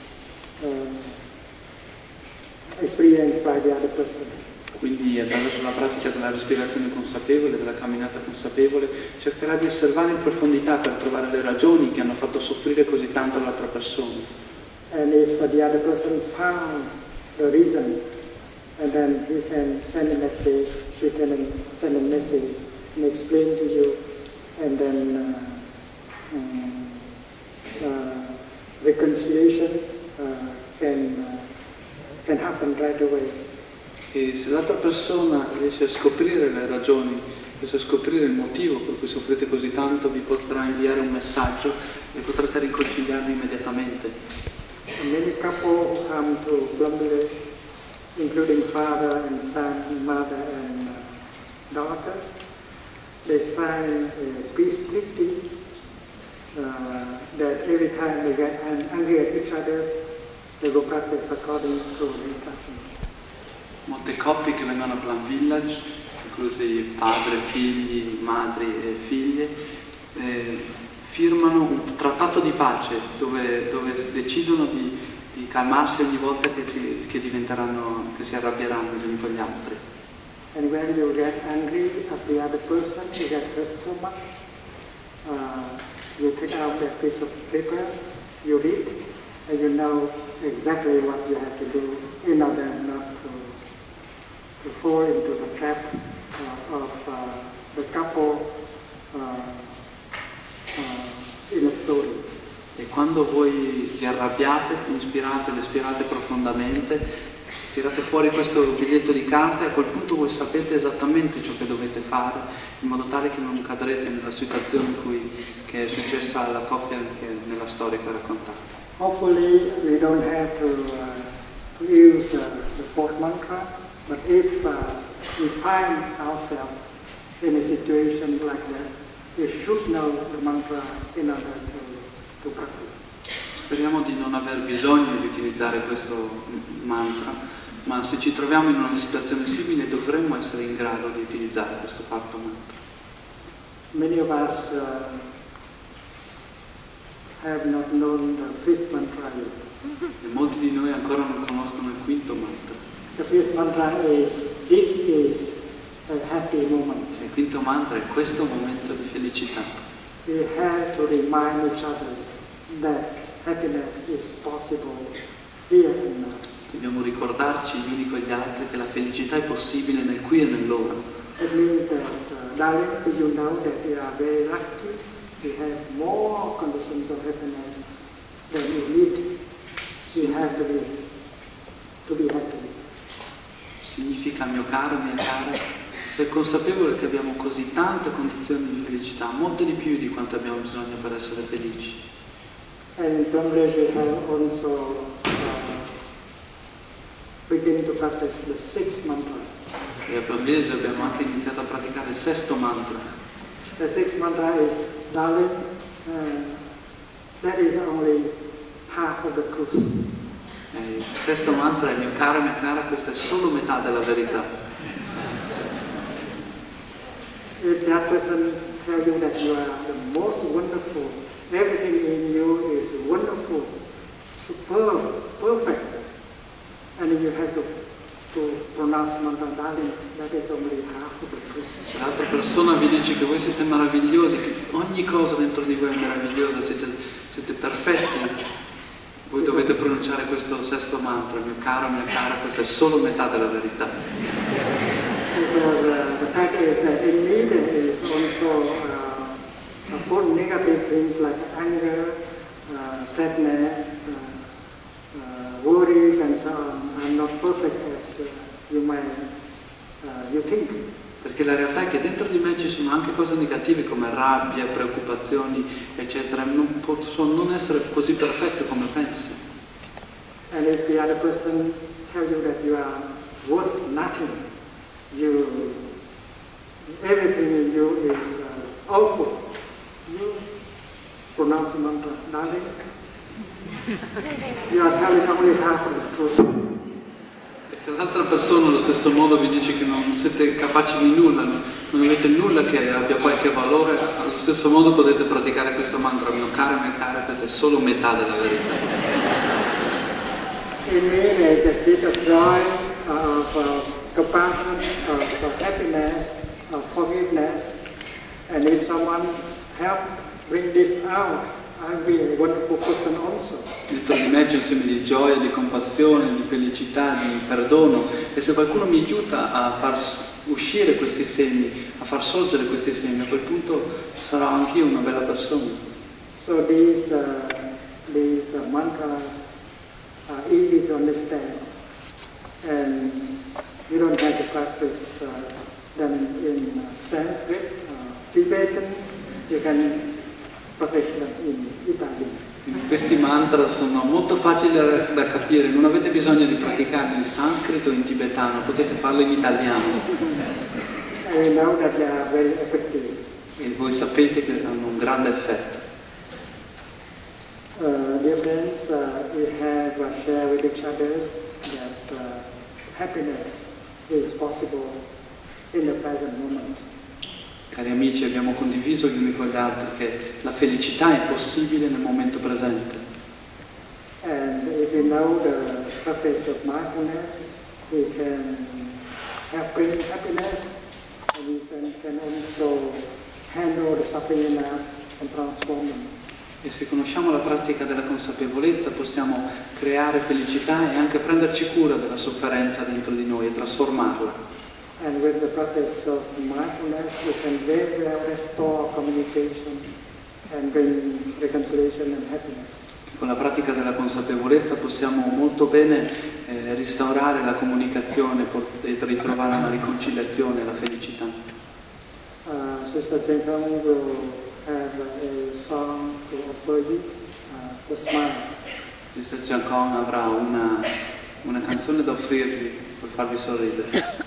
experienced by the other person. Quindi attraverso la pratica della respirazione consapevole, della camminata consapevole, cercherà di osservare in profondità per trovare le ragioni che hanno fatto soffrire così tanto l'altra persona. And if the other person found the reason, and then he can send a message, she can send a message and explain to you, and then reconciliation can happen right away. E se l'altra persona riesce a scoprire le ragioni, riesce a scoprire il motivo per cui soffrite così tanto, vi potrà inviare un messaggio e potrete riconciliarvi immediatamente. Many couples who come to Plum Village, including father and son, mother and daughter, they sign a peace treaty that every time they get angry at each other, they will practice according to the instructions. Molte coppie che vengono a Plum Village, inclusi padre, figli, madri e figlie, firmano un trattato di pace dove decidono di calmarsi ogni volta che si arrabbieranno gli uni con gli altri. And when you get angry at the other person, you get hurt so much, you take out that piece of paper, you read, and you know exactly what you have to do in order not to fall into the trap of the couple in a story. E quando voi vi arrabbiate, inspirate ed espirate profondamente, tirate fuori questo biglietto di carta e a quel punto voi sapete esattamente ciò che dovete fare, in modo tale che non cadrete nella situazione che è successa alla coppia nella storia che ho raccontato. Hopefully we don't have to use the fourth mantra, but if we find ourselves in a situation like that, we should know the mantra in order to practice. Speriamo di non aver bisogno di utilizzare questo mantra, ma se ci troviamo in una situazione simile dovremmo essere in grado di utilizzare questo quarto mantra. Many of us have not known the fifth mantra yet. E molti di noi ancora non conoscono il quinto mantra. The fifth mantra is, this is a happy moment. Il quinto mantra è questo momento di felicità. We have to remind each other that happiness is possible here and now. Dobbiamo ricordarci gli uni con gli altri che la felicità è possibile nel qui e nell'ora. It means that, darling, you know that we are very lucky. We have more conditions of happiness than we need. We have to be happy. Significa, mio caro, mia cara, sei consapevole che abbiamo così tante condizioni di felicità, molte di più di quanto abbiamo bisogno per essere felici. And in Bangladesh we have also begun to practice the sixth mantra. E a Bangladesh abbiamo anche iniziato a praticare il sesto mantra. The sixth mantra is, darling, that is only half of the truth. Il sesto mantra è, mio caro, mia cara, questa è solo metà della verità. If that person tells you that you are the most wonderful, everything in you is wonderful, superb, perfect, and you have to pronounce mantra, darling, that is only half of the truth. Se l'altra persona vi dice che voi siete meravigliosi, che ogni cosa dentro di voi è meravigliosa, siete perfetti, voi dovete pronunciare questo sesto mantra, mio caro, mia cara, questa è solo metà della verità. Because the fact is that in me there is also both negative things like anger, sadness, worries and so on. I'm not perfect as you think. Perché la realtà è che dentro di me ci sono anche cose negative come rabbia, preoccupazioni, eccetera, non posso non essere così perfetto come pensi. And if the other person tells you that you are worth nothing, everything in you is awful, you pronounce the mantra, darling, you are telling only half of the truth. E se l'altra persona allo stesso modo vi dice che non siete capaci di nulla, non avete nulla che abbia qualche valore, allo stesso modo potete praticare questo mantra, mio caro, mia cara, questa è solo metà della verità. In me there is a seed of joy, of compassion, of happiness, of forgiveness, and if someone help bring this out, I'll be a wonderful person also. Dentro di me c'è un seme di gioia, di compassione, di felicità, di perdono, e se qualcuno mi aiuta a far uscire questi semi, a far sorgere questi semi, a quel punto sarò anch'io una bella persona. So these mantras are easy to understand, and you don't have to practice them in Sanskrit, Tibetan. You can practice them in Italian. Questi mantra sono molto facili da capire, non avete bisogno di praticarli in sanscrito o in tibetano, potete farlo in italiano. And you know that they are very effective. E voi sapete che hanno un grande effetto. Dear friends, we have shared with each other that happiness is possible in the present moment. Cari amici, abbiamo condiviso gli uni con gli altri che la felicità è possibile nel momento presente. And if we know the practice of mindfulness, we can bring happiness, and we can also handle the suffering in us and transform them. E se conosciamo la pratica della consapevolezza possiamo creare felicità e anche prenderci cura della sofferenza dentro di noi e trasformarla. And with the practice of mindfulness, we can very well restore communication and bring reconciliation and happiness. Con la pratica della consapevolezza possiamo molto bene restaurare la comunicazione e ritrovare una riconciliazione e la felicità. Sister Tenkang will have a song to offer you, The Smile. Sister Tenkang avrà una canzone da offrirvi per farvi sorridere.